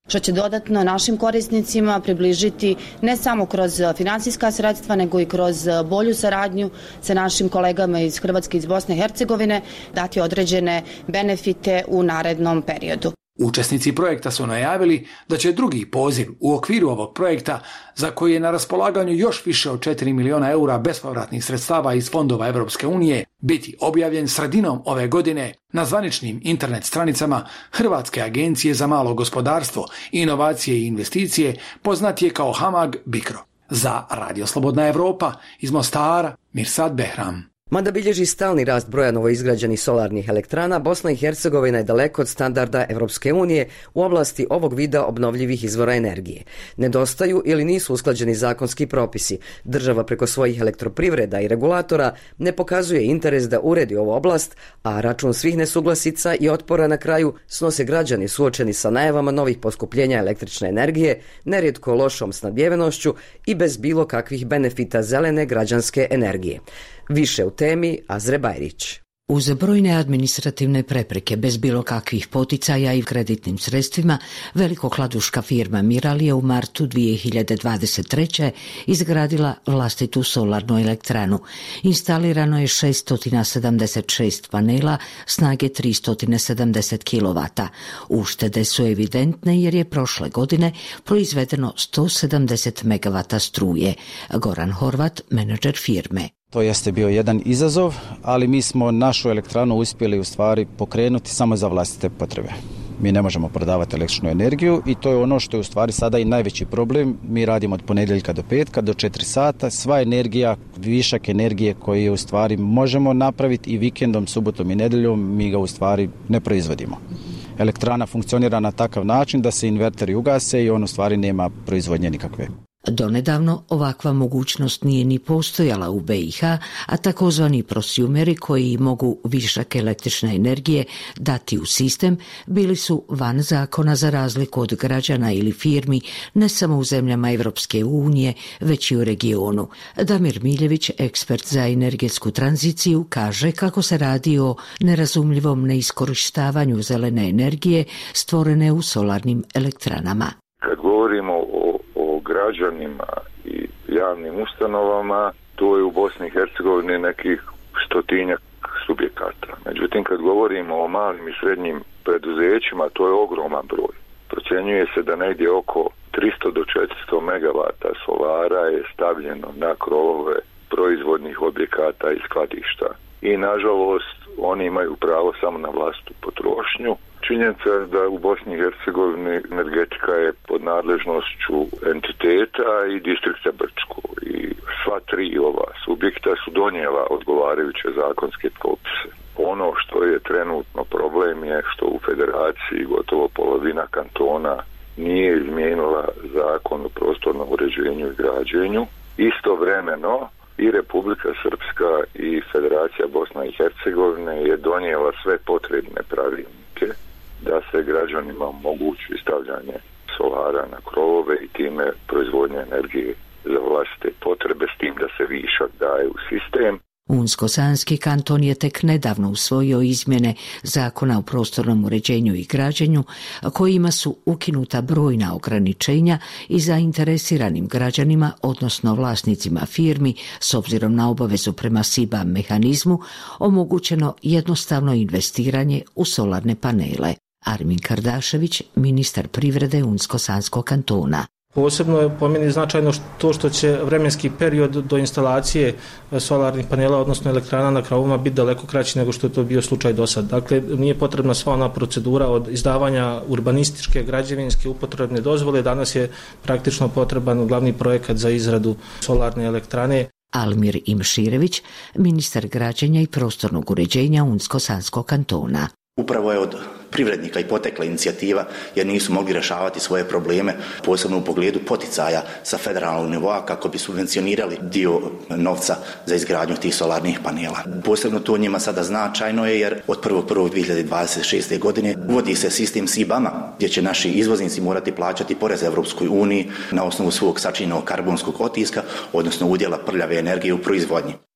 što će dodatno našim korisnicima približiti ne samo kroz finansijska sredstva, nego i kroz bolju saradnju sa našim kolegama iz Hrvatske i iz Bosne i Hercegovine, dati određene benefite u narednom periodu. Učesnici projekta su najavili da će drugi poziv u okviru ovog projekta, za koji je na raspolaganju još više od četiri miliona eura bespovratnih sredstava iz fondova Europske unije, biti objavljen sredinom ove godine na zvaničnim internet stranicama Hrvatske agencije za malo gospodarstvo, inovacije i investicije, poznatije kao HAMAG Bicro. Za Radio Slobodna Evropa iz Mostara, Mirsad Behram. Mada bilježi stalni rast broja novoizgrađenih solarnih elektrana, Bosna i Hercegovina je daleko od standarda Europske unije u oblasti ovog vida obnovljivih izvora energije. Nedostaju ili nisu usklađeni zakonski propisi. Država preko svojih elektroprivreda i regulatora ne pokazuje interes da uredi ovu oblast, a račun svih nesuglasica i otpora na kraju snose građani suočeni sa najavama novih poskupljenja električne energije, nerijetko lošom snabdjevenošću i bez bilo kakvih benefita zelene građanske energije. Više u temi Azre Bajrić. Uz brojne administrativne prepreke bez bilo kakvih poticaja i kreditnim sredstvima, velikokladuška firma Miral je u martu dvije hiljade dvadeset treće. izgradila vlastitu solarnu elektranu. Instalirano je šesto sedamdeset šest panela snage tristo sedamdeset kilovata. Uštede su evidentne jer je prošle godine proizvedeno sto sedamdeset megavata struje. Goran Horvat, menadžer firme. To jeste bio jedan izazov, ali mi smo našu elektranu uspjeli u stvari pokrenuti samo za vlastite potrebe. Mi ne možemo prodavati električnu energiju i to je ono što je u stvari sada i najveći problem. Mi radimo od ponedjeljka do petka do četiri sata. Sva energija, višak energije koji u stvari možemo napraviti i vikendom, subotom i nedjeljom mi ga u stvari ne proizvodimo. Elektrana funkcionira na takav način da se inverteri ugase i on u stvari nema proizvodnje nikakve. Donedavno ovakva mogućnost nije ni postojala u B i H, a takozvani prosumeri koji mogu višak električne energije dati u sistem bili su van zakona za razliku od građana ili firmi ne samo u zemljama Europske unije, već i u regionu. Damir Miljević, ekspert za energetsku tranziciju, kaže kako se radi o nerazumljivom neiskorištavanju zelene energije stvorene u solarnim elektranama. Kad govorimo o građanima i javnim ustanovama, to je u Bosni i Hercegovini nekih stotinjak subjekata. Međutim, kad govorimo o malim i srednjim preduzećima, to je ogroman broj. Procjenjuje se da negdje oko tristo do četiristo megavata solara je stavljeno na krovove proizvodnih objekata i skladišta. I nažalost, oni imaju pravo samo na vlastitu potrošnju. Činjenica je da u Bosni i Hercegovini energetika je pod nadležnošću entiteta i distrikta Brčko. I sva tri ova subjekta su donijela odgovarajuće zakonske propise. Ono što je trenutno problem je što u federaciji gotovo polovina kantona nije izmijenila zakon o prostornom uređenju i građenju. Istovremeno i Republika Srpska i Federacija Bosna i Hercegovine je donijela sve potrebne pravilnike da se građanima omogući stavljanje solara na krovove i time proizvodnje energije za vlastite potrebe, s tim da se višak daje u sistem. Unsko-Sanski kanton je tek nedavno usvojio izmjene zakona o prostornom uređenju i građenju, kojima su ukinuta brojna ograničenja i zainteresiranim građanima, odnosno vlasnicima firmi, s obzirom na obavezu prema S I B A mehanizmu, omogućeno jednostavno investiranje u solarne panele. Armin Kardašević, ministar privrede Unsko-Sanskog kantona. Posebno je po meni značajno to što će vremenski period do instalacije solarnih panela, odnosno elektrana na krovovima, biti daleko kraći nego što je to bio slučaj do sad. Dakle, nije potrebna sva ona procedura od izdavanja urbanističke, građevinske, upotrebne dozvole. Danas je praktično potreban glavni projekat za izradu solarne elektrane. Almir Imširević, ministar građenja i prostornog uređenja Unsko-Sanskog kantona. Upravo je od privrednika i potekla inicijativa jer nisu mogli rješavati svoje probleme, posebno u pogledu poticaja sa federalnog nivoa kako bi subvencionirali dio novca za izgradnju tih solarnih panela. Posebno to njima sada značajno je jer od prvog prvog dvije hiljade dvadeset šeste. godine uvodi se sistem S I B A-ma gdje će naši izvoznici morati plaćati porez Europskoj uniji na osnovu svog sačinjenog karbonskog otiska, odnosno udjela prljave energije u proizvodnji.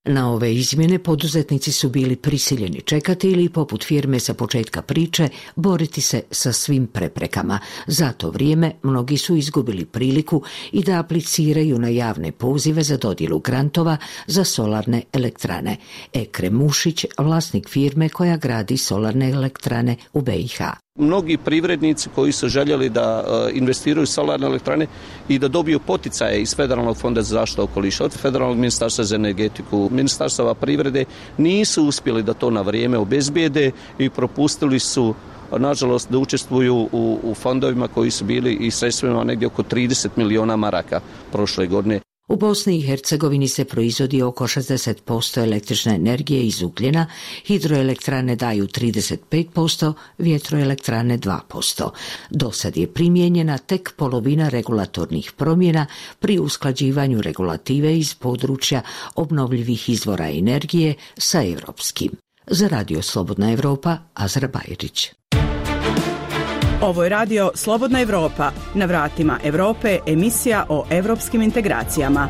Na ove izmjene poduzetnici su bili prisiljeni čekati ili, poput firme sa početka priče, boriti se sa svim preprekama. Za to vrijeme mnogi su izgubili priliku i da apliciraju na javne pozive za dodjelu grantova za solarne elektrane. Ekrem Mušić, vlasnik firme koja gradi solarne elektrane u B i H. Mnogi privrednici koji su željeli da investiraju u solarne elektrane i da dobiju poticaje iz Federalnog fonda za zaštitu okoliša, od Federalnog ministarstva za energetiku, ministarstava privrede, nisu uspjeli da to na vrijeme obezbijede i propustili su, nažalost, da učestvuju u, u fondovima koji su bili i sredstvima negdje oko trideset milijuna maraka prošle godine. U Bosni i Hercegovini se proizvodi oko šezdeset posto električne energije iz ugljena, hidroelektrane daju trideset pet posto, vjetroelektrane dva posto. Do sad je primijenjena tek polovina regulatornih promjena pri usklađivanju regulative iz područja obnovljivih izvora energije sa europskim. Za Radio Slobodna Evropa, Azra Bajrić. Ovo je radio Slobodna Evropa, na vratima Evrope, emisija o evropskim integracijama.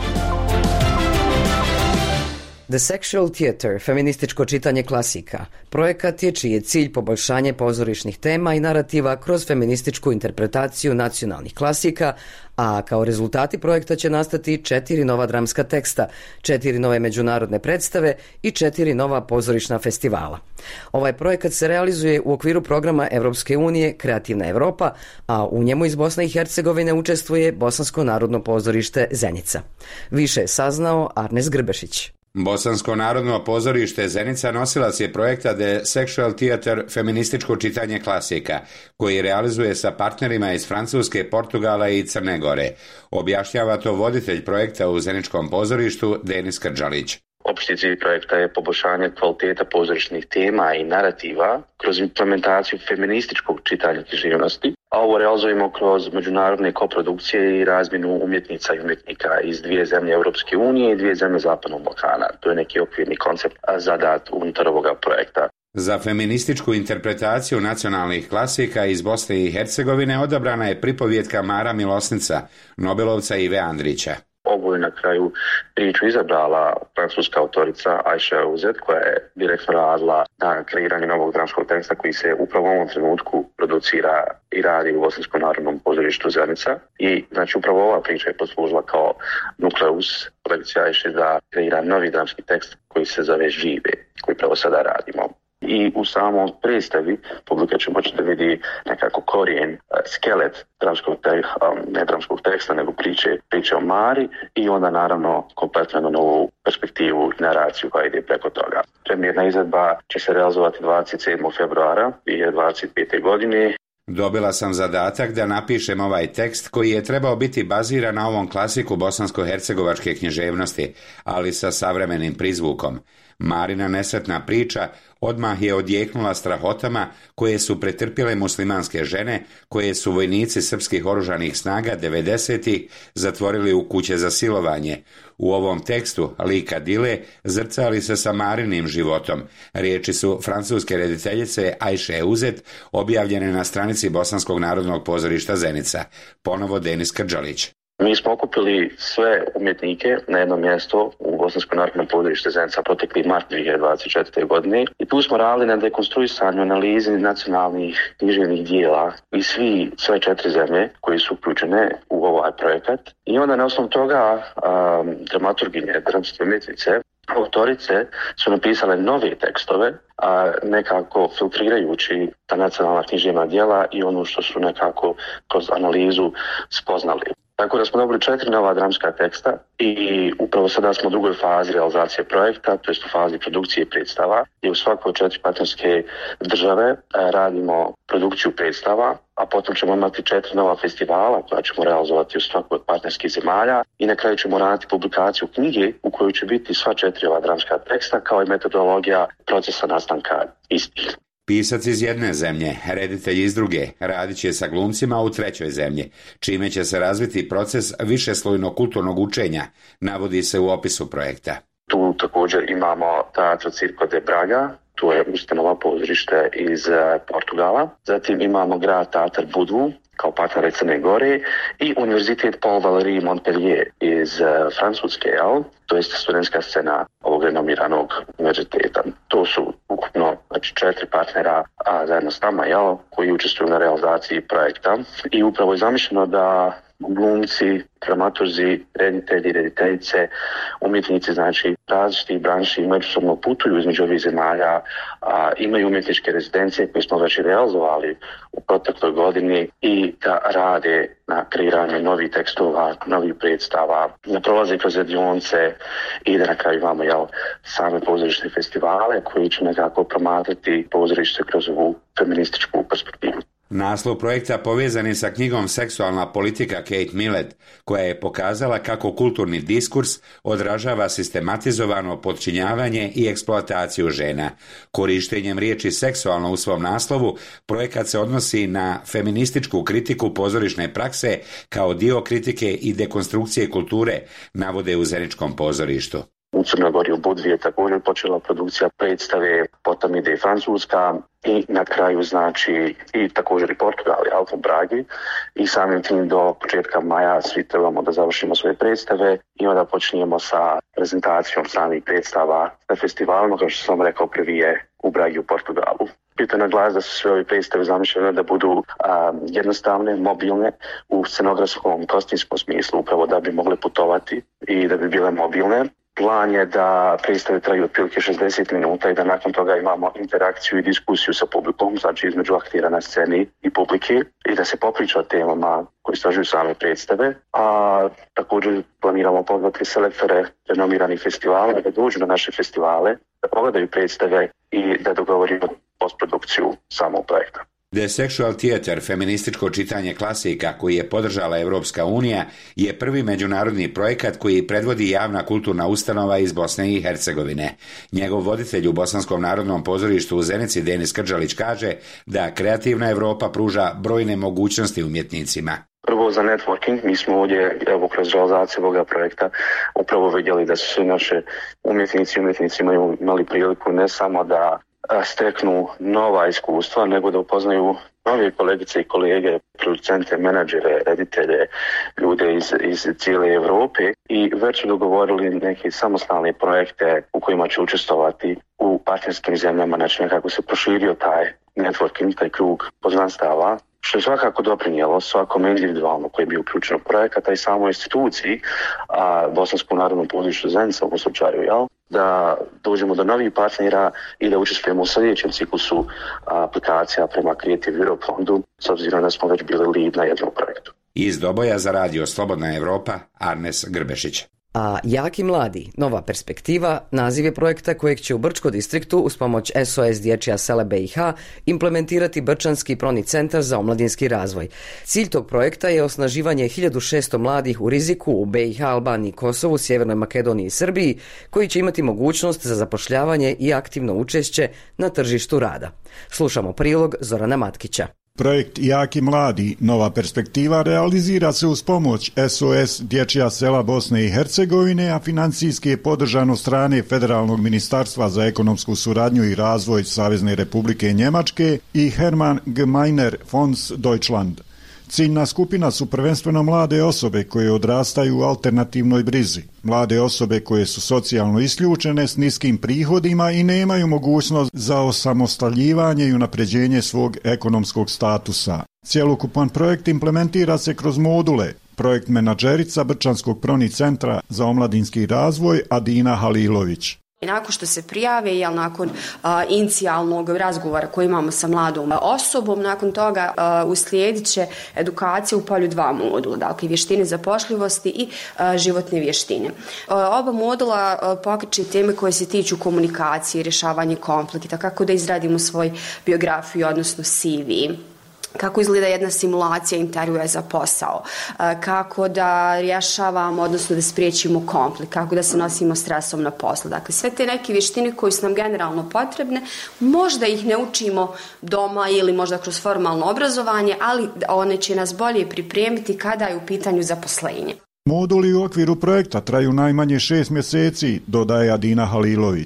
The Sexual Theater, feminističko čitanje klasika, projekat je čiji je cilj poboljšanje pozorišnih tema i narativa kroz feminističku interpretaciju nacionalnih klasika, a kao rezultati projekta će nastati četiri nova dramska teksta, četiri nove međunarodne predstave i četiri nova pozorišna festivala. Ovaj projekat se realizuje u okviru programa Evropske unije Kreativna Evropa, a u njemu iz Bosne i Hercegovine učestvuje Bosansko narodno pozorište Zenica. Više je saznao Arnes Grbešić. Bosansko narodno pozorište Zenica nosilac je projekta The Sexual Theater, feminističko čitanje klasika, koji realizuje sa partnerima iz Francuske, Portugala i Crne Gore. Objašnjava to voditelj projekta u Zeničkom pozorištu Denis Krđalić. Opšti cilj projekta je poboljšanje kvaliteta pozorišnih tema i narativa kroz implementaciju feminističkog čitanja književnosti, a ovo realizujemo kroz međunarodne koprodukcije i razmjenu umjetnica i umjetnika iz dvije zemlje Europske unije i dvije zemlje Zapadnog Balkana. To je neki okvirni koncept zadat unutar ovoga projekta. Za feminističku interpretaciju nacionalnih klasika iz Bosne i Hercegovine odabrana je pripovjetka Mara Milosnica, Nobelovca Ive Andrića. Ovo je na kraju priču izabrala francuska autorica Aisha Uzet, koja je direktno radila na kreiranju novog dramskog teksta koji se upravo u ovom trenutku producira i radi u Bosanskom narodnom pozorištu Zenica. I znači upravo ova priča je poslužila kao nukleus lekcija Aisha da kreira novi dramski tekst koji se zove Žive, koji pravo sada radimo. I u samom predstavi publika će moći da vidi nekako korijen, skelet dramskog, te, ne dramskog teksta, nego priče, priče o Mari i onda naravno kompletno novu perspektivu i naraciju koja ide preko toga. Premijerna izvedba će se realizovati dvadeset sedmog februara dvije tisuće dvadeset pete. godine. Dobila sam zadatak da napišem ovaj tekst koji je trebao biti baziran na ovom klasiku bosansko-hercegovačke književnosti, ali sa savremenim prizvukom. Marina nesretna priča odmah je odjeknula strahotama koje su pretrpjele muslimanske žene, koje su vojnici srpskih oružanih snaga devedesetih zatvorili u kuće za silovanje. U ovom tekstu lika Dile zrcali se sa Marinim životom. Riječi su francuske rediteljice Aisha Uzet, objavljene na stranici Bosanskog narodnog pozorišta Zenica. Ponovo Denis Krđalić. Mi smo okupili sve umjetnike na jedno mjesto u Bosansko narodno pozorište Zenica protekli mart dvije tisuće dvadeset četvrte. godine i tu smo radili na dekonstruisanju analizi nacionalnih književnih dijela i svi, sve četiri zemlje koji su uključene u ovaj projekat. I onda na osnovu toga um, dramaturginje, dramske umjetnice, autorice su napisale nove tekstove, a nekako filtrirajući ta nacionalna književna djela i ono što su nekako kroz analizu spoznali. Tako da smo dobili četiri nova dramska teksta i upravo sada smo u drugoj fazi realizacije projekta, to jest u fazi produkcije predstava, gdje u svakoj četiri partnerske države radimo produkciju predstava, a potom ćemo imati četiri nova festivala koja ćemo realizovati u svakoj od partnerskih zemalja i na kraju ćemo raditi publikaciju knjige u kojoj će biti sva četiri ova dramska teksta kao i metodologija procesa nastanka istih. Pisac iz jedne zemlje, reditelj iz druge, radit će sa glumcima u trećoj zemlji, čime će se razviti proces višeslojnog kulturnog učenja, navodi se u opisu projekta. Tu također imamo Teatro Circo de Braga, tu je ustanova pozorište iz Portugala. Zatim imamo grad Teatar Budvu, kao partnera Crne Gore i Univerzitet Paul Valéry Montpellier iz uh, Francuske, jel? To je studentska scena ovog renomiranog univerziteta. To su ukupno znači, četiri partnera a, zajedno s nama, jel? Koji učestvuju na realizaciji projekta i upravo je zamišljeno da glumci, dramaturzi, reditelji, rediteljice, umjetnici, znači različitih branši međusobno putuju između ovih zemalja, a, imaju umjetničke rezidencije koje smo već realizovali u protekloj godini i da rade na kreiranju novih tekstova, novih predstava, da prolaze kroz radionce i da na kraju imamo jel, same pozorišne festivale koji će nekako promatrati pozorište kroz ovu feminističku perspektivu. Naslov projekta povezan je sa knjigom Seksualna politika Kate Millett, koja je pokazala kako kulturni diskurs odražava sistematizovano podčinjavanje i eksploataciju žena. Korištenjem riječi seksualno u svom naslovu, projekat se odnosi na feminističku kritiku pozorišne prakse kao dio kritike i dekonstrukcije kulture, navode u Zeničkom pozorištu. U Crnoj Gori u Budvi je također počela produkcija predstave, potom ide i Francuska i na kraju znači i također i Portugal, Alfa Bragi i samim tim do početka maja svi trebamo da završimo svoje predstave i onda počinjemo sa prezentacijom samih predstava na festivalima, kao što sam rekao, prvi je u Bragi u Portugalu. Bitno je naglasiti da su sve ove predstave zamišljene da budu a, jednostavne, mobilne u scenografskom, kostimskom smislu, upravo da bi mogle putovati i da bi bile mobilne. Plan je da predstave traju otprilike šezdeset minuta i da nakon toga imamo interakciju i diskusiju sa publikom, znači između aktera na sceni i publike i da se popriča o temama koji istražuju same predstave. A također planiramo pozvati selektore renomiranih festivala da dođu na naše festivale, da pogledaju predstave i da dogovorimo postprodukciju samog projekta. The Sexual Theater, feminističko čitanje klasika koji je podržala Evropska unija, je prvi međunarodni projekat koji predvodi javna kulturna ustanova iz Bosne i Hercegovine. Njegov voditelj u Bosanskom narodnom pozorištu u Zenici, Denis Krđalić, kaže da kreativna Evropa pruža brojne mogućnosti umjetnicima. Prvo za networking, mi smo ovdje evo, kroz realizaciju ovoga projekta upravo vidjeli da su svi naše umjetnici i umjetnici imaju imali priliku ne samo da steknu nova iskustva, nego da upoznaju nove kolegice i kolege, producente, menadžere, reditelje, ljude iz, iz cijele Evrope i već su dogovorili neke samostalne projekte u kojima će učestvovati u partnerskim zemljama, znači nekako se proširio taj networking, taj krug poznanstava, što je svakako doprinijelo svakom individualno koji je bio uključen u projekat, a i samoj instituciji, a Bosanskom narodnom pozorištu Zenica u slučaju, jel? Da dođemo do novih partnera i da učestvujemo u sljedećem ciklusu aplikacija prema Creative Europe fondu, s obzirom da smo već bili lead na jednom projektu. Iz Doboja za radio Slobodna Evropa, Arnes Grbešić. A Jaki mladi, nova perspektiva, naziv je projekta kojeg će u Brčko distriktu uz pomoć S O S Dječja sela B i H implementirati Brčanski proni centar za omladinski razvoj. Cilj tog projekta je osnaživanje hiljadu šesto mladih u riziku u B i H, Albaniji, Kosovu, Sjevernoj Makedoniji i Srbiji, koji će imati mogućnost za zapošljavanje i aktivno učešće na tržištu rada. Slušamo prilog Zorana Matkića. Projekt Jaki mladi, nova perspektiva, realizira se uz pomoć S O S Dječja sela Bosne i Hercegovine, a financijski je podržan od strane Federalnog ministarstva za ekonomsku suradnju i razvoj Savezne Republike Njemačke i Hermann Gemeiner Fonds Deutschland. Ciljna skupina su prvenstveno mlade osobe koje odrastaju u alternativnoj brizi, mlade osobe koje su socijalno isključene s niskim prihodima i nemaju mogućnost za osamostaljivanje i unapređenje svog ekonomskog statusa. Cjelokupan projekt implementira se kroz module. Projekt menadžerica Brčanskog proni centra za omladinski razvoj Adina Halilović. I nakon što se prijave, jel, nakon a, inicijalnog razgovora koji imamo sa mladom osobom, nakon toga a, uslijedit će edukacija u polju dva modula, dakle vještine zapošljivosti i a, životne vještine. A, oba modula a, pokreće teme koje se tiču komunikacije, rješavanje konflikta, kako da izradimo svoj biografiju, odnosno C V. Kako izgleda jedna simulacija intervjua za posao, kako da rješavamo, odnosno da spriječimo konflikt, kako da se nosimo stresom na poslu. Dakle, sve te neke vještine koje su nam generalno potrebne, možda ih ne učimo doma ili možda kroz formalno obrazovanje, ali one će nas bolje pripremiti kada je u pitanju zaposlenje. Moduli u okviru projekta traju najmanje šest mjeseci, dodaje Adina Halilović.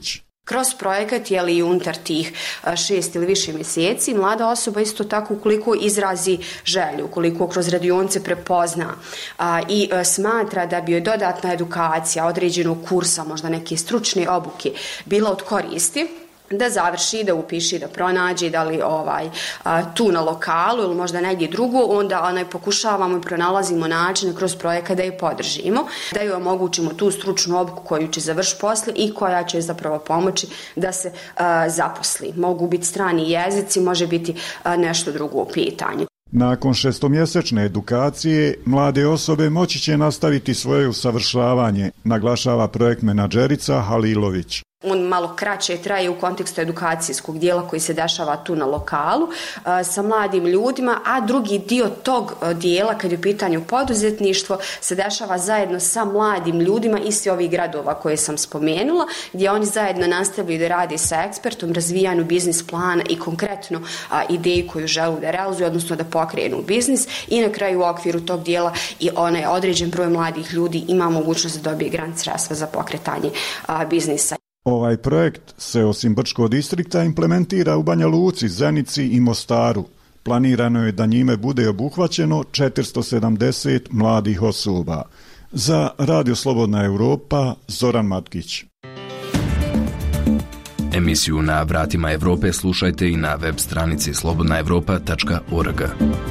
Kroz projekat je li unutar tih šest ili više mjeseci mlada osoba isto tako ukoliko izrazi želju, ukoliko kroz radionice prepozna a, i a, smatra da bi joj dodatna edukacija određenog kursa, možda neke stručne obuke bila od koristi, da završi, da upiši, da pronađe, da li ovaj, a, tu na lokalu ili možda negdje drugo, onda onaj, pokušavamo i pronalazimo načine kroz projekat da je podržimo, da joj omogućimo tu stručnu obuku koju će završiti posle i koja će zapravo pomoći da se a, zaposli. Mogu biti strani jezici, može biti a, nešto drugo u pitanju. Nakon šestomjesečne edukacije, mlade osobe moći će nastaviti svoje usavršavanje, naglašava projekt menadžerica Halilović. On malo kraće traje u kontekstu edukacijskog dijela koji se dešava tu na lokalu a, sa mladim ljudima, a drugi dio tog dijela kad je u pitanju poduzetništvo se dešava zajedno sa mladim ljudima iz svih ovih gradova koje sam spomenula, gdje oni zajedno nastavljaju da rade sa ekspertom, razvijanju biznis plana i konkretno a, ideju koju žele da realizuju, odnosno da pokrenu biznis, i na kraju u okviru tog dijela i onaj određen broj mladih ljudi ima mogućnost da dobije grant sredstva za pokretanje a, biznisa. Ovaj projekt se osim Brčkog distrikta implementira u Banja Luci, Zenici i Mostaru. Planirano je da njime bude obuhvaćeno četiristo sedamdeset mladih osoba. Za Radio Slobodna Europa, Zoran Matkić. Emisiju Na vratima Evrope slušajte i na web stranici slobodna europa tačka org.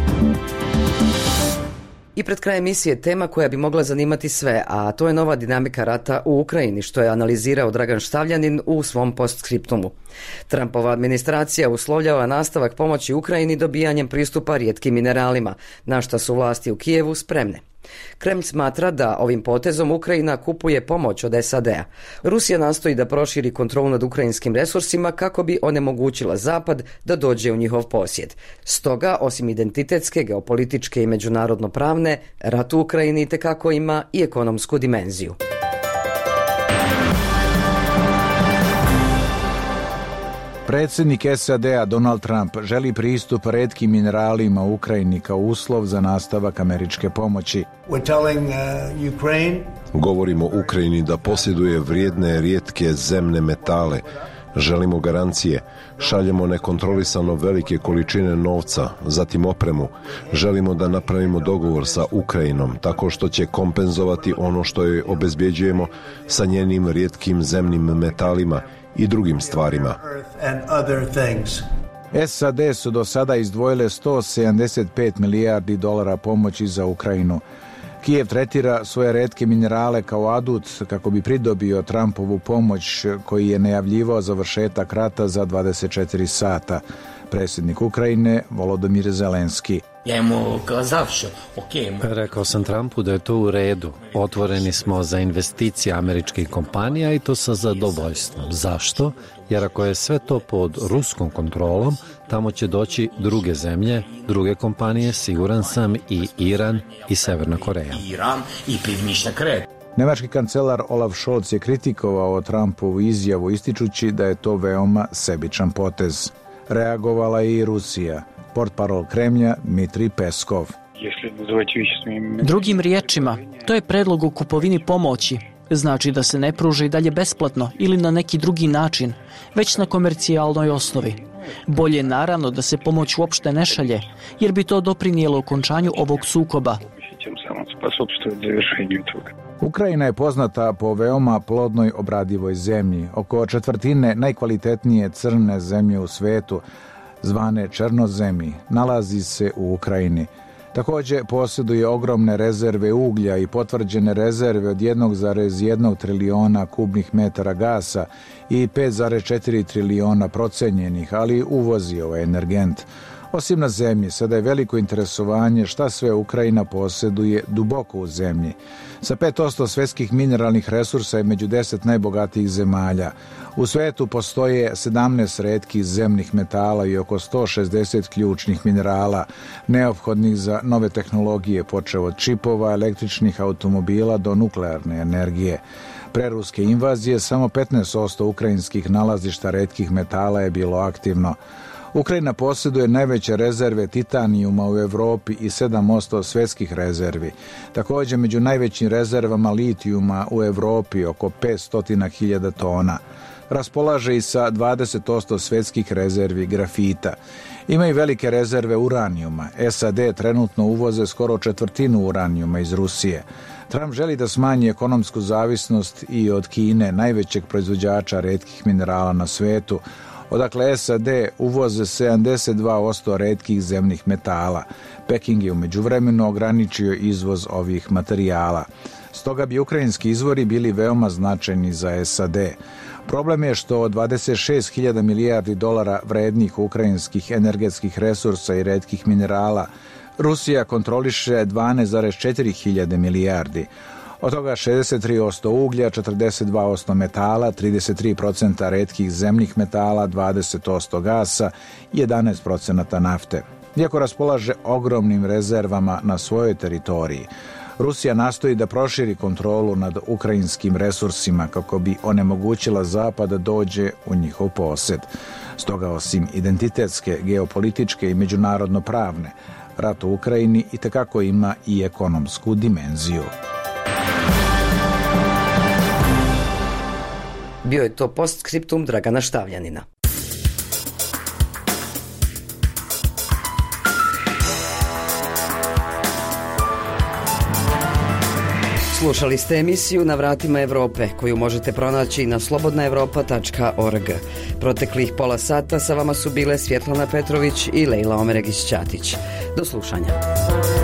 I pred kraj emisije tema koja bi mogla zanimati sve, a to je nova dinamika rata u Ukrajini, što je analizirao Dragan Štavljanin u svom postskriptumu. Trumpova administracija uslovljava nastavak pomoći Ukrajini dobijanjem pristupa rijetkim mineralima, na što su vlasti u Kijevu spremne. Kremlj smatra da ovim potezom Ukrajina kupuje pomoć od S A D-a. Rusija nastoji da proširi kontrolu nad ukrajinskim resursima kako bi onemogućila Zapad da dođe u njihov posjed. Stoga, osim identitetske, geopolitičke i međunarodno pravne, rat u Ukrajini itekako ima i ekonomsku dimenziju. Predsjednik S A D-a Donald Trump želi pristup retkim mineralima u Ukrajini kao uslov za nastavak američke pomoći. Govorimo Ukrajini da posjeduje vrijedne rijetke zemne metale. Želimo garancije. Šaljemo nekontrolisano velike količine novca, zatim opremu. Želimo da napravimo dogovor sa Ukrajinom tako što će kompenzovati ono što joj obezbjeđujemo sa njenim rijetkim zemnim metalima i drugim stvarima. S A D su do sada izdvojile sto sedamdeset pet milijardi dolara pomoći za Ukrajinu. Kijev tretira svoje retke minerale kao adut kako bi pridobio Trumpovu pomoć koji je najavljivao završetak rata za dvadeset četiri sata. Predsjednik Ukrajine Volodymyr Zelenski. Rekao sam Trumpu da je to u redu. Otvoreni smo za investicije američkih kompanija i to sa zadovoljstvom. Zašto? Jer ako je sve to pod ruskom kontrolom, tamo će doći druge zemlje, druge kompanije, siguran sam, i Iran i Severna Koreja. Nemački kancelar Olaf Scholz je kritikovao Trumpovu izjavu ističući da je to veoma sebičan potez. Reagovala je i Rusija. Portparol Kremlja Dmitrij Peskov. Drugim riječima, to je predlog o kupovini pomoći. Znači da se ne pruža i dalje besplatno ili na neki drugi način, već na komercijalnoj osnovi. Bolje je naravno da se pomoć uopšte ne šalje, jer bi to doprinijelo okončanju ovog sukoba. Ukrajina je poznata po veoma plodnoj obradivoj zemlji. Oko četvrtine najkvalitetnije crne zemlje u svetu, zvane černozemi, nalazi se u Ukrajini. Također posjeduje ogromne rezerve uglja i potvrđene rezerve od jedan zarez jedan triliona kubnih metara gasa i pet zarez četiri triliona procenjenih, ali uvozi ovaj energent. Osim na zemlji, sada je veliko interesovanje šta sve Ukrajina posjeduje duboko u zemlji. Sa pet posto svjetskih mineralnih resursa je među deset najbogatijih zemalja. U svetu postoje sedamnaest retkih zemnih metala i oko sto šezdeset ključnih minerala, neophodnih za nove tehnologije, počev od čipova, električnih automobila do nuklearne energije. Pre ruske invazije samo petnaest posto ukrajinskih nalazišta retkih metala je bilo aktivno. Ukrajina posjeduje najveće rezerve titanijuma u Europi i sedam posto svjetskih rezervi. Također među najvećim rezervama litijuma u Europi oko petsto hiljada tona. raspolaže i sa dvadeset posto svetskih rezervi grafita. Ima i velike rezerve uranijuma. S A D trenutno uvoze skoro četvrtinu uranijuma iz Rusije. Trump želi da smanji ekonomsku zavisnost i od Kine, najvećeg proizvođača retkih minerala na svetu, odakle S A D uvoze sedamdeset dva posto retkih zemnih metala. Peking je u međuvremenu ograničio izvoz ovih materijala. Stoga bi ukrajinski izvori bili veoma značajni za S A D. Problem je što od dvadeset šest hiljada milijardi dolara vrednih ukrajinskih energetskih resursa i retkih minerala, Rusija kontroliše dvanaest zarez četiri hiljade milijardi. Od toga šezdeset tri posto uglja, četrdeset dva posto metala, trideset tri posto retkih zemnih metala, dvadeset posto gasa i jedanaest posto nafte. Iako raspolaže ogromnim rezervama na svojoj teritoriji, Rusija nastoji da proširi kontrolu nad ukrajinskim resursima kako bi onemogućila Zapad da dođe u njihov posjed. Stoga, osim identitetske, geopolitičke i međunarodno pravne, rat u Ukrajini itekako ima i ekonomsku dimenziju. Bio je to postskriptum Dragana Štavljanina. Slušali ste emisiju Na vratima Evrope, koju možete pronaći na slobodna evropa tačka org. Proteklih pola sata sa vama su bile Svjetlana Petrović i Lejla Omeregić-Ćatić. Do slušanja.